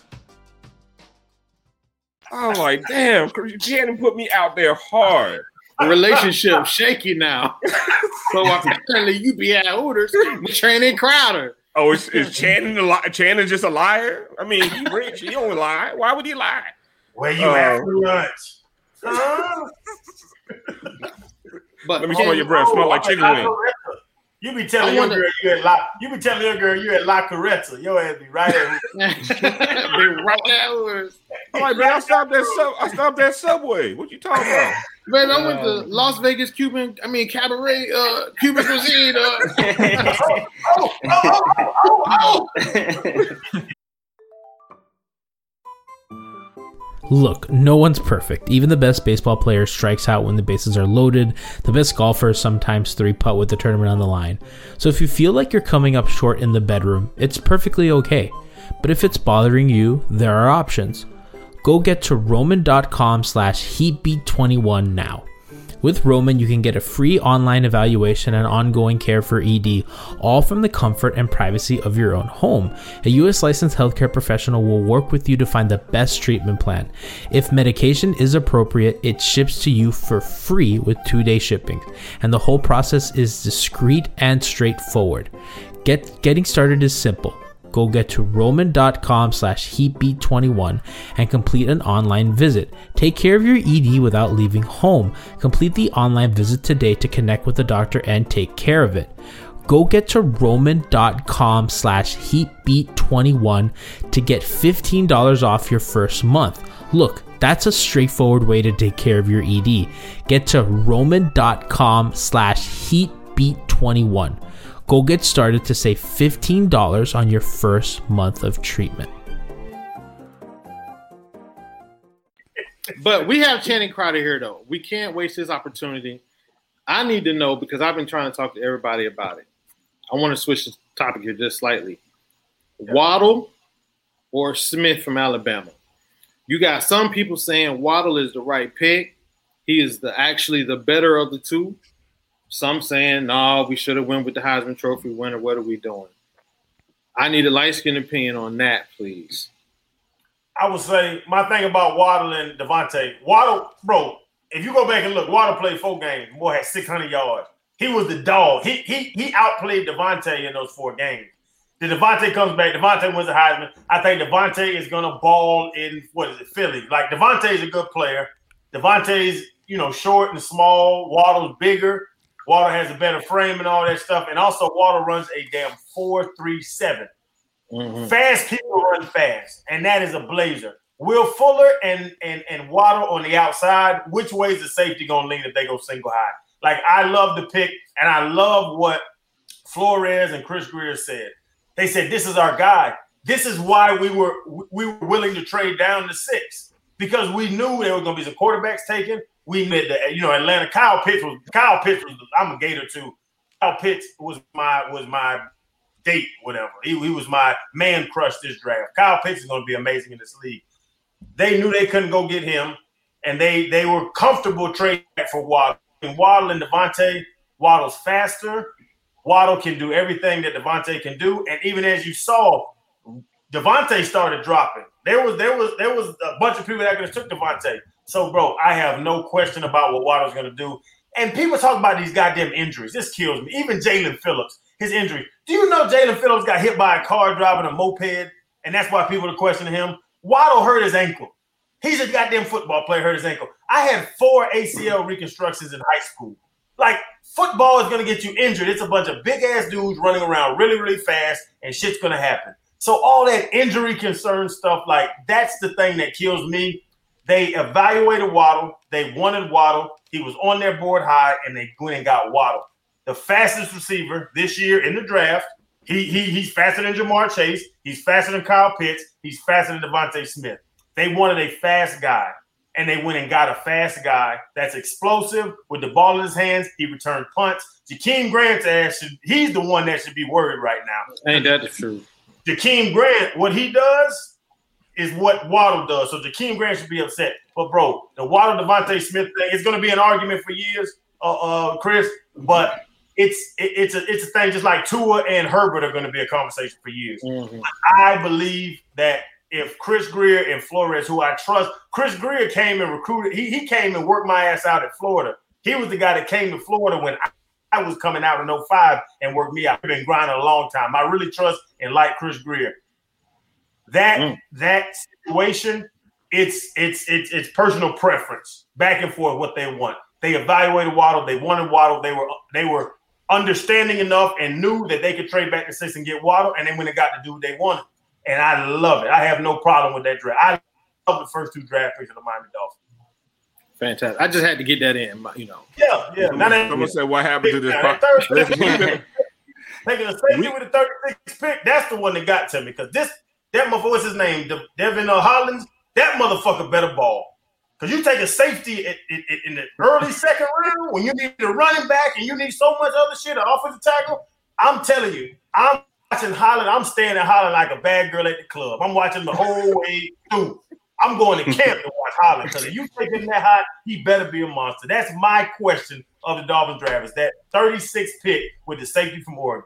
I'm like, damn, Channing put me out there hard. The relationship shaky now. So apparently you be at Hooters with Channing Crowder. Oh, is Channing just a liar? I mean, he rich. He don't lie. Why would he lie? Where you at for lunch? Let me smell your breath. Smell like chicken wings. You be telling your girl you at La Caretta. Your ass be right at Hooters. I'm like, man, I stopped at Subway. What you talking about? Man, I went to Las Vegas Cabaret Cuban cuisine. Look, no one's perfect. Even the best baseball player strikes out when the bases are loaded. The best golfers sometimes 3-putt with the tournament on the line. So if you feel like you're coming up short in the bedroom, it's perfectly okay. But if it's bothering you, there are options. Go get to Roman.com/HeatBeat21 now. With Roman, you can get a free online evaluation and ongoing care for ED, all from the comfort and privacy of your own home. A U.S. licensed healthcare professional will work with you to find the best treatment plan. If medication is appropriate, it ships to you for free with 2-day shipping, and the whole process is discreet and straightforward. Getting started is simple. Go get to Roman.com/HeatBeat21 and complete an online visit. Take care of your ED without leaving home. Complete the online visit today to connect with the doctor and take care of it. Go get to Roman.com/HeatBeat21 to get $15 off your first month. Look, that's a straightforward way to take care of your ED. Get to Roman.com/HeatBeat21. Go get started to save $15 on your first month of treatment. But we have Channing Crowder here, though. We can't waste this opportunity. I need to know, because I've been trying to talk to everybody about it. I want to switch the topic here just slightly. Waddle or Smith from Alabama? You got some people saying Waddle is the right pick. He is actually the better of the two. Some saying, no, we should have went with the Heisman Trophy winner. What are we doing? I need a light-skinned opinion on that, please. I would say my thing about Waddle and Devontae. Waddle, bro, if you go back and look, Waddle played 4 games. Boy had 600 yards. He was the dog. He outplayed Devontae in those 4 games. Then Devontae comes back. Devontae wins the Heisman. I think Devontae is going to ball in, Philly. Like, Devontae is a good player. Devontae's, short and small. Waddle's bigger. Waddle has a better frame and all that stuff. And also, Waddle runs a damn 4.37. Mm-hmm. Fast people run fast, and that is a blazer. Will Fuller and Waddle on the outside, which way is the safety going to lean if they go single high? Like, I love the pick, and I love what Flores and Chris Greer said. They said, this is our guy. This is why we were willing to trade down to 6, because we knew there were going to be some quarterbacks taken. We knew that, Atlanta. Kyle Pitts was. I'm a Gator too. Kyle Pitts was my date, whatever. He was my man crush this draft. Kyle Pitts is going to be amazing in this league. They knew they couldn't go get him, and they were comfortable trading for Waddle. And Waddle and Devontae, Waddle's faster. Waddle can do everything that Devontae can do, and even as you saw, Devontae started dropping. There was a bunch of people that could have took Devontae. So, bro, I have no question about what Waddle's going to do. And people talk about these goddamn injuries. This kills me. Even Jalen Phillips, his injury. Do you know Jalen Phillips got hit by a car driving a moped, and that's why people are questioning him? Waddle hurt his ankle. He's a goddamn football player, hurt his ankle. I had 4 ACL reconstructions in high school. Like, football is going to get you injured. It's a bunch of big-ass dudes running around really, really fast, and shit's going to happen. So all that injury concern stuff, like, that's the thing that kills me. They evaluated Waddle. They wanted Waddle. He was on their board high, and they went and got Waddle. The fastest receiver this year in the draft. He's faster than Jamar Chase. He's faster than Kyle Pitts. He's faster than Devontae Smith. They wanted a fast guy, and they went and got a fast guy that's explosive with the ball in his hands. He returned punts. Jakeem Grant's ass, he's the one that should be worried right now. Ain't that the truth? Jakeem Grant, what he does is what Waddle does. So Jakeem Grant should be upset. But, bro, the Waddle Devontae Smith thing, it's going to be an argument for years, Chris, but it's a thing just like Tua and Herbert are going to be a conversation for years. Mm-hmm. I believe that if Chris Grier and Flores, who I trust, Chris Grier came and recruited. He came and worked my ass out at Florida. He was the guy that came to Florida when I was coming out in 2005 and worked me out. I've been grinding a long time. I really trust and like Chris Grier. That situation, it's personal preference, back and forth what they want. They evaluated Waddle. They wanted Waddle. They were understanding enough and knew that they could trade back to 6 and get Waddle, and they went and got the dude they wanted. And I love it. I have no problem with that draft. I love the first 2 draft picks of the Miami Dolphins. Fantastic. I just had to get that in, you know. Yeah. Someone said, what happened to this? Taking a safety with the 36th pick, that's the one that got to me. Because that motherfucker, what's his name? Devin Hollins, that motherfucker better ball. Because you take a safety in the early second round when you need a running back and you need so much other shit, an offensive tackle. I'm telling you, I'm watching Holland. I'm staying at Holland like a bad girl at the club. I'm watching the whole way through. I'm going to camp to watch Holland because if you take him that high, he better be a monster. That's my question of the Dolphins draft is that 36th pick with the safety from Oregon.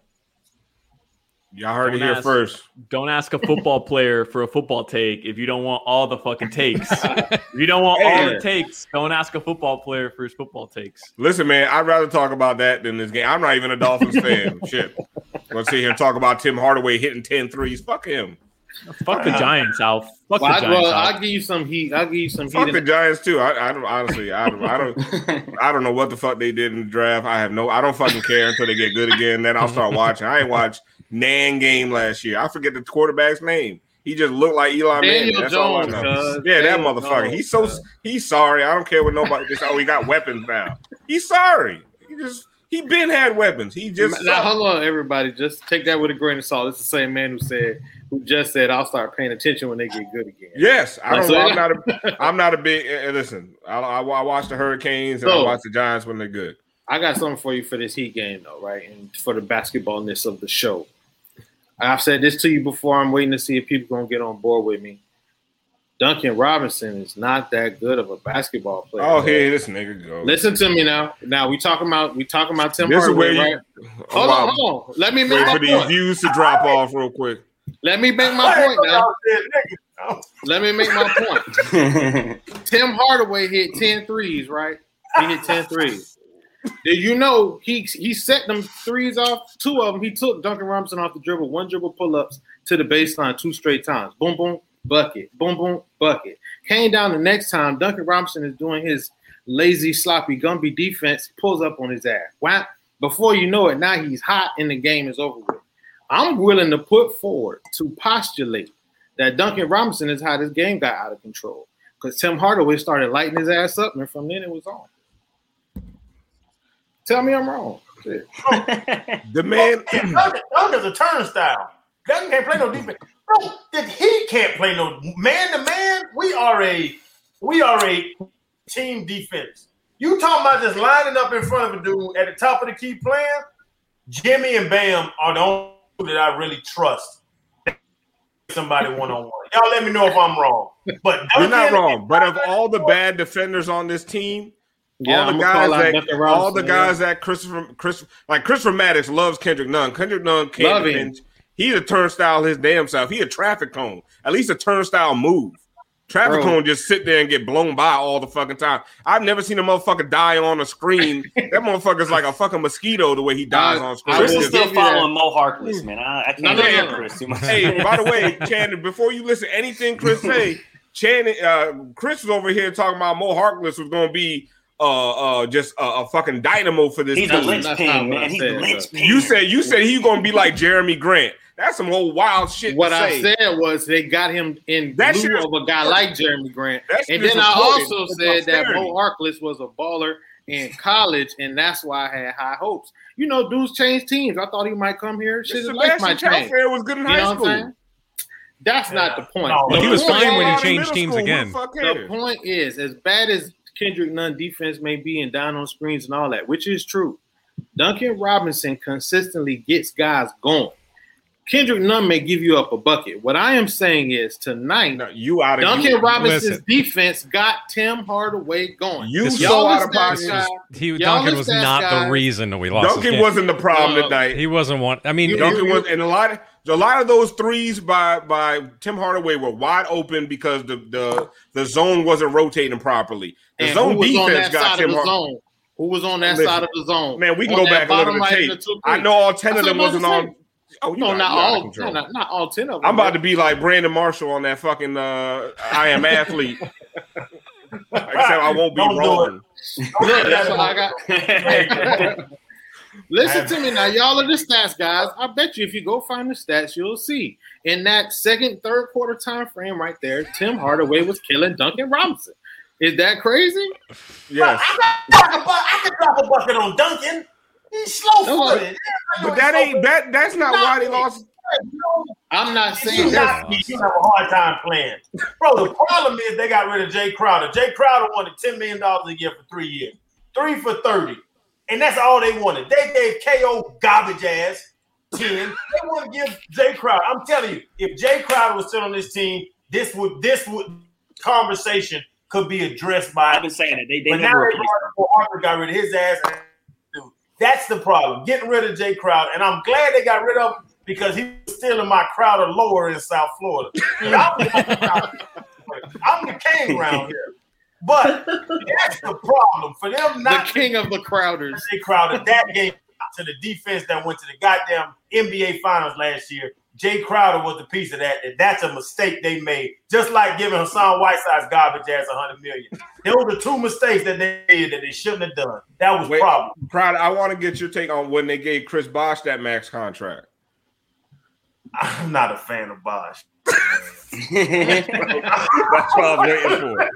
Y'all heard it here first. Don't ask a football player for a football take if you don't want all the fucking takes. If you don't want all the takes, don't ask a football player for his football takes. Listen, man, I'd rather talk about that than this game. I'm not even a Dolphins fan. Shit. Let's sit here and talk about Tim Hardaway hitting 10 threes. Fuck him. Fuck the Giants, Alf. Fuck the Giants. I'll give you some heat. Fuck the Giants too. I don't honestly. I don't know what the fuck they did in the draft. I don't fucking care until they get good again. Then I'll start watching. I ain't watched Nan game last year. I forget the quarterback's name. He just looked like Eli Manning. That's all I know. Yeah, that motherfucker. He's sorry. I don't care what nobody. Just he got weapons now. He's sorry. He been had weapons. He just now. Hold on, everybody. Just take that with a grain of salt. It's the same man who just said, "I'll start paying attention when they get good again." Yes, I'm not a big. Listen, I watch the Hurricanes and I watch the Giants when they're good. I got something for you for this Heat game, though, right? And for the basketballness of the show. I've said this to you before. I'm waiting to see if people gonna get on board with me. Duncan Robinson is not that good of a basketball player. Oh, here this nigga go. Listen to me now. Now we talking about Tim Hardaway, right? Hold on. Let me make my point. These views to drop off real quick. Let me make my point now. Let me make my point. Tim Hardaway hit 10 threes, right? He hit 10 threes. Did you know he set them threes off? 2 of them. He took Duncan Robinson off the dribble, 1 dribble pull-ups to the baseline 2 straight times. Boom, boom. Bucket, boom, boom, bucket. Came down the next time. Duncan Robinson is doing his lazy, sloppy, Gumby defense, pulls up on his ass. Whap. Before you know it, now he's hot and the game is over with. I'm willing to put forward to postulate that Duncan Robinson is how this game got out of control because Tim Hardaway started lighting his ass up, and from then it was on. Tell me I'm wrong. The man Duncan's a turnstile. Duncan can't play no defense. Bro, he can't play no man-to-man. We are a team defense. You talking about just lining up in front of a dude at the top of the key plan? Jimmy and Bam are the only two that I really trust. Somebody one-on-one. Y'all let me know if I'm wrong. But you're not wrong. But of all the bad defenders on this team, all the guys that Christopher Maddox loves Kendrick Nunn. Kendrick Nunn can't. He's a turnstile his damn self. He a traffic cone. At least a turnstile move. Traffic cone just sit there and get blown by all the fucking time. I've never seen a motherfucker die on a screen. That motherfucker's like a fucking mosquito the way he dies on screen. Chris is still following Mo Harkless, man. I can't hear Chris too much. Hey, by the way, Channing, before you listen to anything Chris say, Channing, Chris was over here talking about Mo Harkless was going to be just a fucking dynamo for this team. He's the linchpin, man. He's the linchpin. You said he's going to be like Jeremy Grant. That's some whole wild shit. What I said was they got him in lieu of a guy like Jeremy Grant. And then I also said that Mo Harkless was a baller in college, and that's why I had high hopes. You know, dudes change teams. I thought he might come here. Shit, life might change. Was good in high school. That's not the point. No, he was fine when he changed teams again. The point is, as bad as Kendrick Nunn defense may be and down on screens and all that, which is true, Duncan Robinson consistently gets guys going. Kendrick Nunn may give you up a bucket. What I am saying is tonight, Duncan Robinson's defense got Tim Hardaway going. Duncan was not the reason that we lost. Duncan wasn't the problem tonight. He wasn't one. I mean, Duncan was, and a lot of those threes by Tim Hardaway were wide open because the zone wasn't rotating properly. The zone defense got Tim Hardaway. Who was on that side of the zone? Man, we can go back and look at the tape. I know all 10 of them wasn't on. Oh, not all 10 of them. I'm about to be like Brandon Marshall on that fucking I Am Athlete. Except I won't be wrong. Look, that's what I got. Listen to me now. Y'all are the stats guys. I bet you if you go find the stats, you'll see. In that second, third quarter time frame right there, Tim Hardaway was killing Duncan Robinson. Is that crazy? Yes. I could drop a bucket on Duncan. He's slow-footed. But that's not why they lost. I'm not saying that. You have a hard time playing. Bro, the problem is they got rid of Jay Crowder. Jay Crowder wanted $10 million a year for 3 years. 3 for 30. And that's all they wanted. They gave KO garbage ass 10. They want to give Jay Crowder. I'm telling you, if Jay Crowder was still on this team, this would conversation could be addressed by. I've been saying it. They but never now Harper got rid of his ass. That's the problem. Getting rid of Jay Crowder. And I'm glad they got rid of him because he was still in my Crowder lower in South Florida. I'm the king around here. But that's the problem. For them not the king of the Crowders. Jay Crowder, that game to the defense that went to the goddamn NBA Finals last year. Jay Crowder was the piece of that. And that's a mistake they made. Just like giving Hassan Whiteside's garbage ass $100 million. Those are 2 mistakes that they did that they shouldn't have done. That was the problem. Crowder, I want to get your take on when they gave Chris Bosh that max contract. I'm not a fan of Bosh. That's what I was waiting for.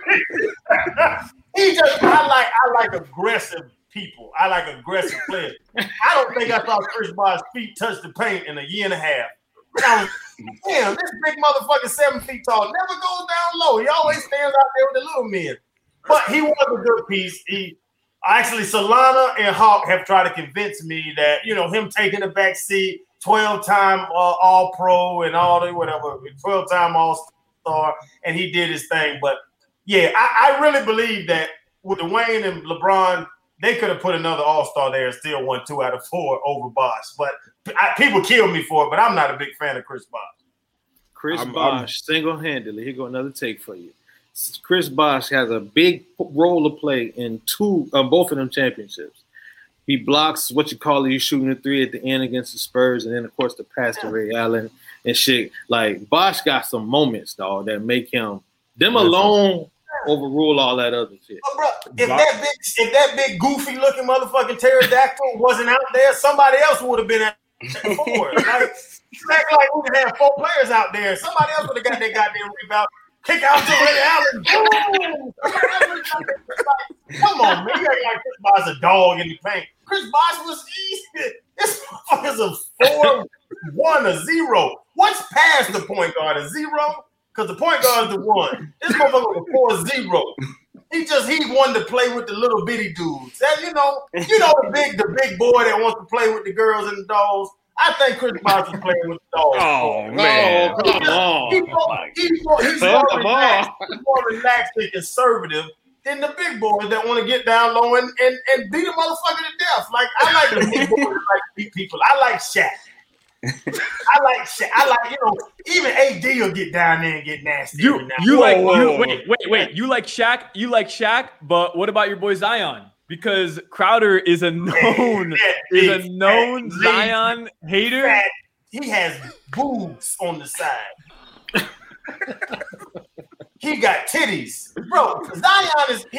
I like aggressive people. I like aggressive players. I don't think I saw Chris Bosh's feet touch the paint in a year and a half. Damn, this big motherfucker 7 feet tall never goes down low. He always stands out there with the little men. But he was a good piece. Actually, Solana and Hawk have tried to convince me that, him taking the back seat, 12-time All-Pro and all the whatever, 12-time All-Star, and he did his thing. But, yeah, I really believe that with Dwayne and LeBron, they could have put another All-Star there and still won 2 out of 4 over Bosh. But people kill me for it, but I'm not a big fan of Chris Bosh. Chris Bosh, single-handedly, here go another take for you. Chris Bosh has a big role to play in both of them championships. He blocks what you call it, he's shooting a 3 at the end against the Spurs, and then, of course, the pass to Ray Allen and shit. Like, Bosh got some moments, dog, that make him – them alone – overrule all that other shit. But bro, if that big goofy looking motherfucking pterodactyl wasn't out there, somebody else would have been at 4. Like we could have 4 players out there. Somebody else would have got that goddamn rebound. Kick out to Ray Allen. Boom! Come on, man. You act like Chris Bosh a dog in the paint. Chris Bosh was easy. This motherfucker's a 4-1, a 0. What's past the point guard? A 0? Because the point guard is the 1. This motherfucker was 4-0. He wanted to play with the little bitty dudes. That, the big boy that wants to play with the girls and the dolls. I think Chris Bosh was playing with the dolls. Oh man, come on. He's more relaxed and conservative than the big boys that want to get down low and beat a motherfucker to death. Like I like the big boys that like to beat people. I like Shaq. I like Shaq. I like, even AD will get down there and get nasty. Wait. You like Shaq, but what about your boy Zion? Because Crowder is a known Zion hater. He has boobs on the side. He got titties, bro. Zion is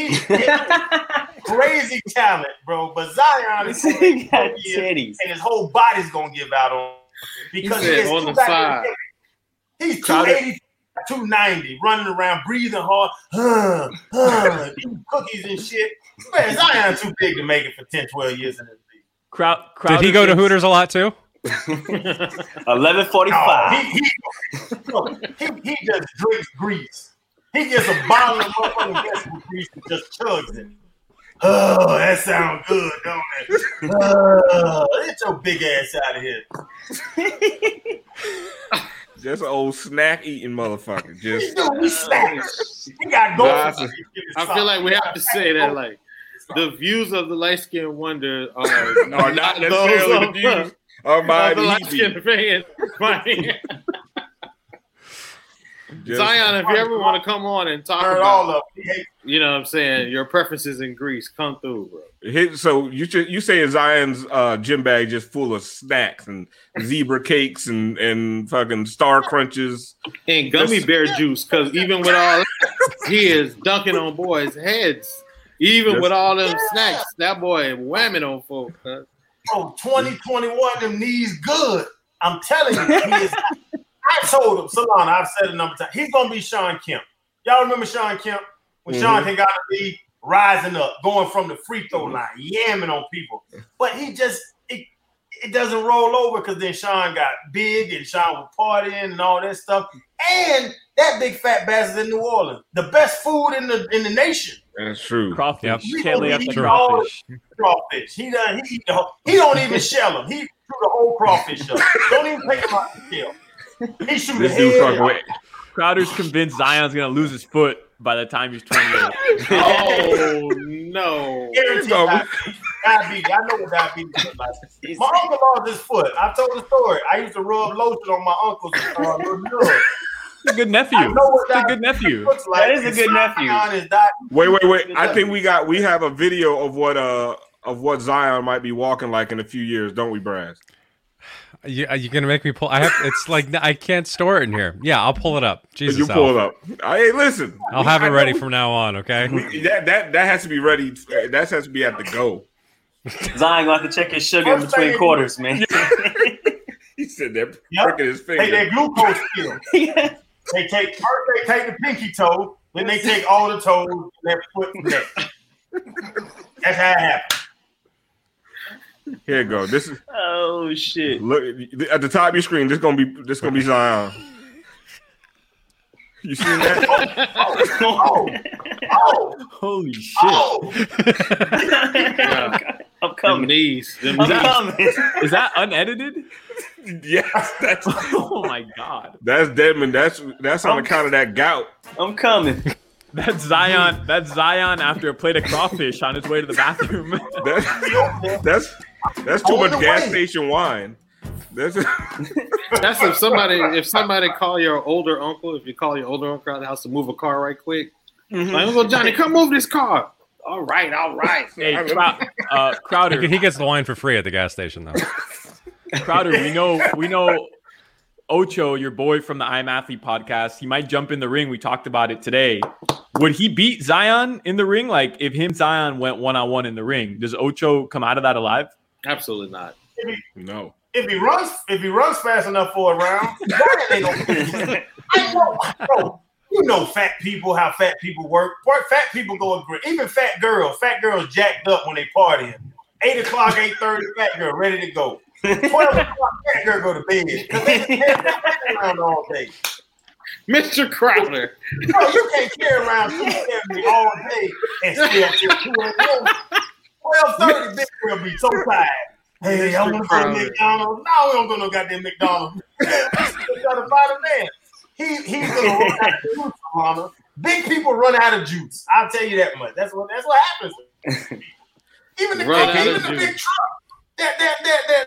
crazy talent, bro. But Zion is he got titties, and his whole body's gonna give out on because he on the side. He's 280, 290, running around, breathing hard, eating cookies and shit. Man, Zion too big to make it for 10, 12 years in the league. Did he go to Hooters a lot too? 11:45. He just drinks grease. He gets a bottle of motherfucking vegetable grease and just chugs it. Oh, that sounds good, don't it? Get your big ass out of here. Just an old snack eating motherfucker. Just we snack. He got goals. I feel like we have to say that, like, the views of the light skinned wonder are not necessarily the views of my light skinned fan. Zion, if you ever want to come on and talk about all of you know what I'm saying, your preferences in Greece, come through, bro. So you saying Zion's gym bag just full of snacks and zebra cakes and fucking Star Crunches and gummy bear juice, because even with all that, he is dunking on boys' heads. Even with all them snacks, that boy whamming on folks. Huh? Oh, 2021, them knees good. I'm telling you, he is. I told him, Solana, I've said it a number of times, he's going to be Sean Kemp. Y'all remember Sean Kemp? When Sean Kemp got the league, rising up, going from the free throw line, yamming on people. But he just, it doesn't roll over because then Sean got big and Sean was partying and all that stuff. And that big fat bastard in New Orleans, the best food in the nation. That's true. Crawfish. Yep. Can't lay up the crawfish. He don't even shell them. He threw the whole crawfish up. Don't even take him out the shell. He shoot This the dude head. fucking wait. Crowder's convinced Zion's gonna lose his foot by the time he's 28. Oh no! Guaranteed diabetes. I know what diabetes is like. My uncle lost his foot. I told the story. I used to rub lotion on my uncle's little It's a good nephew. It's a good nephew. Like. That is a good nephew. Wait. I think we have a video of what Zion might be walking like in a few years, don't we, Braz? You're gonna make me pull. It's like I can't store it in here. Yeah, I'll pull it up. Jesus, you pull it up. Hey, listen. I'll have it ready from now on. Okay. That has to be ready. That has to be at the go. Zion gonna have to check his sugar in between quarters, man. He said that pricking his finger. Take that glucose pill. They take the pinky toe, then they take all the toes, and their foot and neck. That's how it happens. Here you go. This is oh shit. Look at the top of your screen. This gonna be Zion. You seen that? Holy shit! I'm coming. Knees. I'm coming. Is that unedited? Yes. That's. Oh my god. That's Deadman. That's on account of that gout. I'm coming. That's Zion. That's Zion after a plate of crawfish on his way to the bathroom. That's too much gas station wine. That's if somebody call your older uncle, if you call your older uncle out of the house to move a car right quick. Like, Uncle Johnny, come move this car. All right. Hey, Crowder. He gets the wine for free at the gas station, though. Crowder, we know Ocho, your boy from the I'm Athlete podcast, he might jump in the ring. We talked about it today. Would he beat Zion in the ring? Like, if him and Zion went one-on-one in the ring, does Ocho come out of that alive? Absolutely not. No. If he runs fast enough for a round, Zion ain't gonna I know, bro. You know fat people, how fat people work. Fat people go agree. Even fat girls jacked up when they partying. 8 o'clock, 8:30, fat girl ready to go. 12 o'clock, fat girl go to bed. Because they just carry around all day. Mr. Crowder. No, you can't carry around 270 all day and stay up till 2 a.m. 12:30, big girl be so tired. Hey, I want to go to McDonald's. No, we don't go to no goddamn McDonald's. We gotta find a man. He's gonna run out of juice, mama. Big people run out of juice. I'll tell you that much. That's what happens. Even the big truck,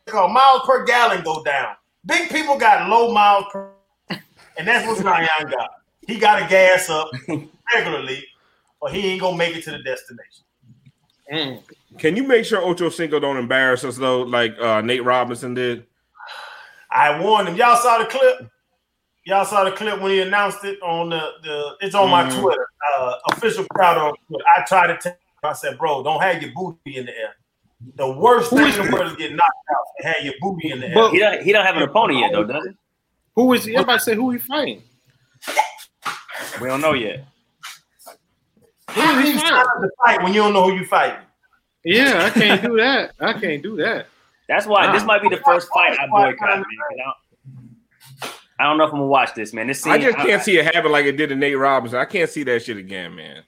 called miles per gallon go down. Big people got low miles per, and that's what Zion got. He got to gas up regularly, or he ain't gonna make it to the destination. Can you make sure Ocho Cinco don't embarrass us though, like Nate Robinson did? I warned him. Y'all saw the clip. Y'all saw the clip when he announced it on the. It's on my Twitter, official crowd on Twitter. I tried to tell him, I said, bro, don't have your booty in the air. The worst thing in the world is get knocked out and have your booty in the air. But he don't have an opponent yet, though, does he? Who is he? Everybody say who he fighting. We don't know yet. How do you fight when you don't know who you fighting? Yeah, I can't do that. That's why this might be the first fight I boycott, man. I don't know if I'm gonna watch this, man. I just can't see it happen like it did to Nate Robinson. I can't see that shit again, man.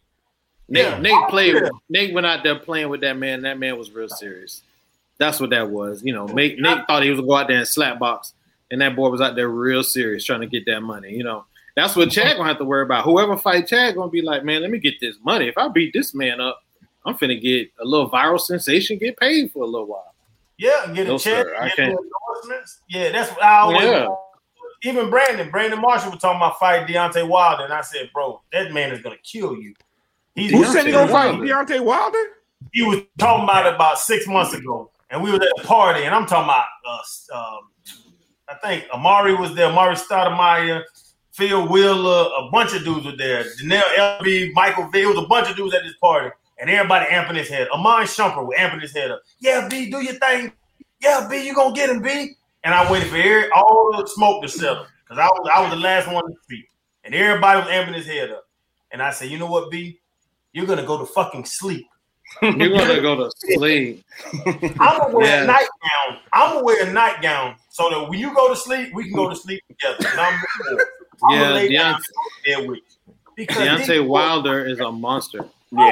Nate went out there playing with that man. That man was real serious. That's what that was. You know, Nate thought he was gonna go out there and slap box, and that boy was out there real serious trying to get that money. You know, that's what Chad gonna have to worry about. Whoever fight Chad gonna be like, man, let me get this money. If I beat this man up, I'm finna get a little viral sensation, get paid for a little while. Yeah, get a check, get endorsements. Yeah, that's what I always. Yeah. Even Brandon Marshall was talking about fighting Deontay Wilder, and I said, bro, that man is gonna kill you. Who said he gonna fight Deontay Wilder? He was talking about 6 months ago, and we were at a party, and I'm talking about I think Amari was there, Amari Stoudemire, Phil Wheeler, a bunch of dudes were there. Janelle LB, Michael V. It was a bunch of dudes at this party, and everybody amping his head. Amon Shumpert was amping his head up. Yeah, B, do your thing. Yeah, B, you gonna get him, B. And I waited for all the smoke to settle because I was the last one to speak. And everybody was amping his head up. And I said, you know what, B? You're going to go to fucking sleep. You're going to go to sleep. I'm going to wear a nightgown. I'm going to wear a nightgown so that when you go to sleep, we can go to sleep together. And I'm going to lay down there with you. Deontay Wilder is a monster. Yeah,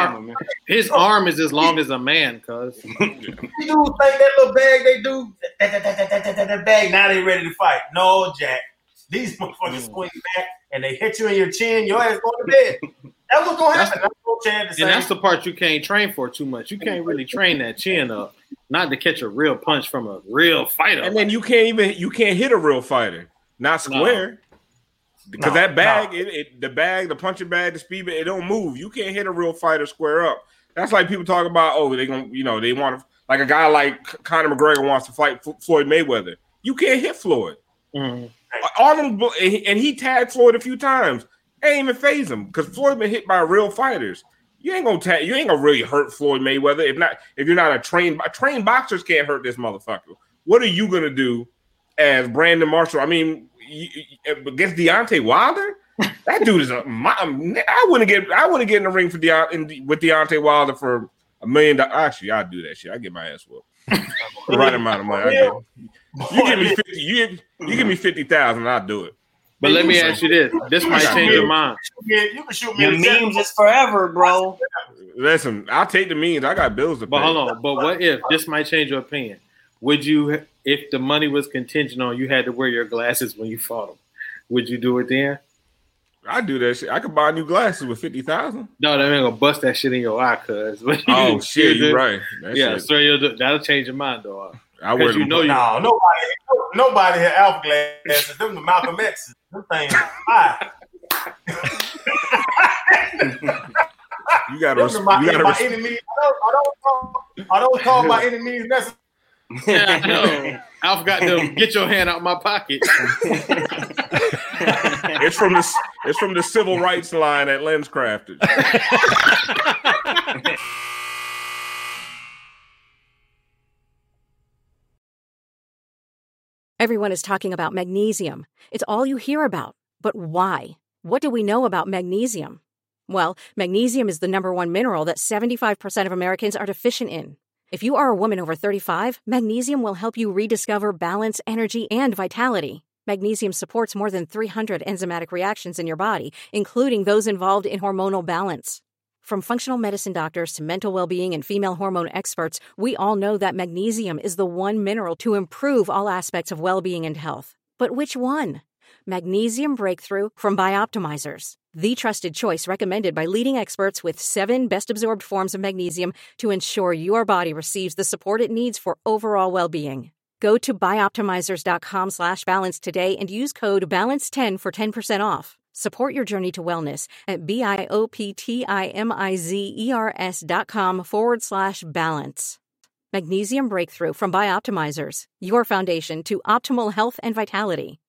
his arm is as long as a man, cuz. You dudes think that little bag they do, that bag, now they ready to fight. No, Jack. These motherfuckers swing back and they hit you in your chin, your ass going to bed. That's what's going to happen. And that's the part you can't train for too much. You can't really train that chin up, not to catch a real punch from a real fighter. And then you can't hit a real fighter, not square. No. Because that bag, the punching bag, the speed bag, it don't move. You can't hit a real fighter square up. That's like people talk about, they want to, like a guy like Conor McGregor wants to fight Floyd Mayweather. You can't hit Floyd. Mm-hmm. All them, and he tagged Floyd a few times. Ain't even phase him because Floyd been hit by real fighters. You ain't gonna really hurt Floyd Mayweather if you're not trained boxers can't hurt this motherfucker. What are you gonna do as Brandon Marshall? I mean, against Deontay Wilder, that dude is I wouldn't get in the ring with Deontay Wilder for $1 million. Actually, I'd do that shit. I get my ass whooped. The right amount of money. You give me 50. You give me 50,000. I'll do it. But let me ask you this: this might change your mind. You can shoot me. Your memes is forever, bro. Listen, I'll take the memes. I got bills to pay. But hold on. But what if this might change your opinion? Would you, if the money was contingent on you had to wear your glasses when you fought him, would you do it then? I do that shit. I could buy new glasses with 50,000. No, that ain't gonna bust that shit in your eye, cuz. Oh shit, you're right. That'll change your mind, though. I wear them. Nobody had alpha glasses. Them the Malcolm X's. Them things high. You gotta. My enemies. I don't call my enemies necessary. Yeah, I know. Alpha got them. Get your hand out my pocket. It's from the civil rights line at LensCrafters. Everyone is talking about magnesium. It's all you hear about. But why? What do we know about magnesium? Well, magnesium is the #1 mineral that 75% of Americans are deficient in. If you are a woman over 35, magnesium will help you rediscover balance, energy, and vitality. Magnesium supports more than 300 enzymatic reactions in your body, including those involved in hormonal balance. From functional medicine doctors to mental well-being and female hormone experts, we all know that magnesium is the one mineral to improve all aspects of well-being and health. But which one? Magnesium Breakthrough from Bioptimizers, the trusted choice recommended by leading experts with 7 best-absorbed forms of magnesium to ensure your body receives the support it needs for overall well-being. Go to bioptimizers.com/balance today and use code BALANCE10 for 10% off. Support your journey to wellness at bioptimizers.com/balance. Magnesium Breakthrough from Bioptimizers, your foundation to optimal health and vitality.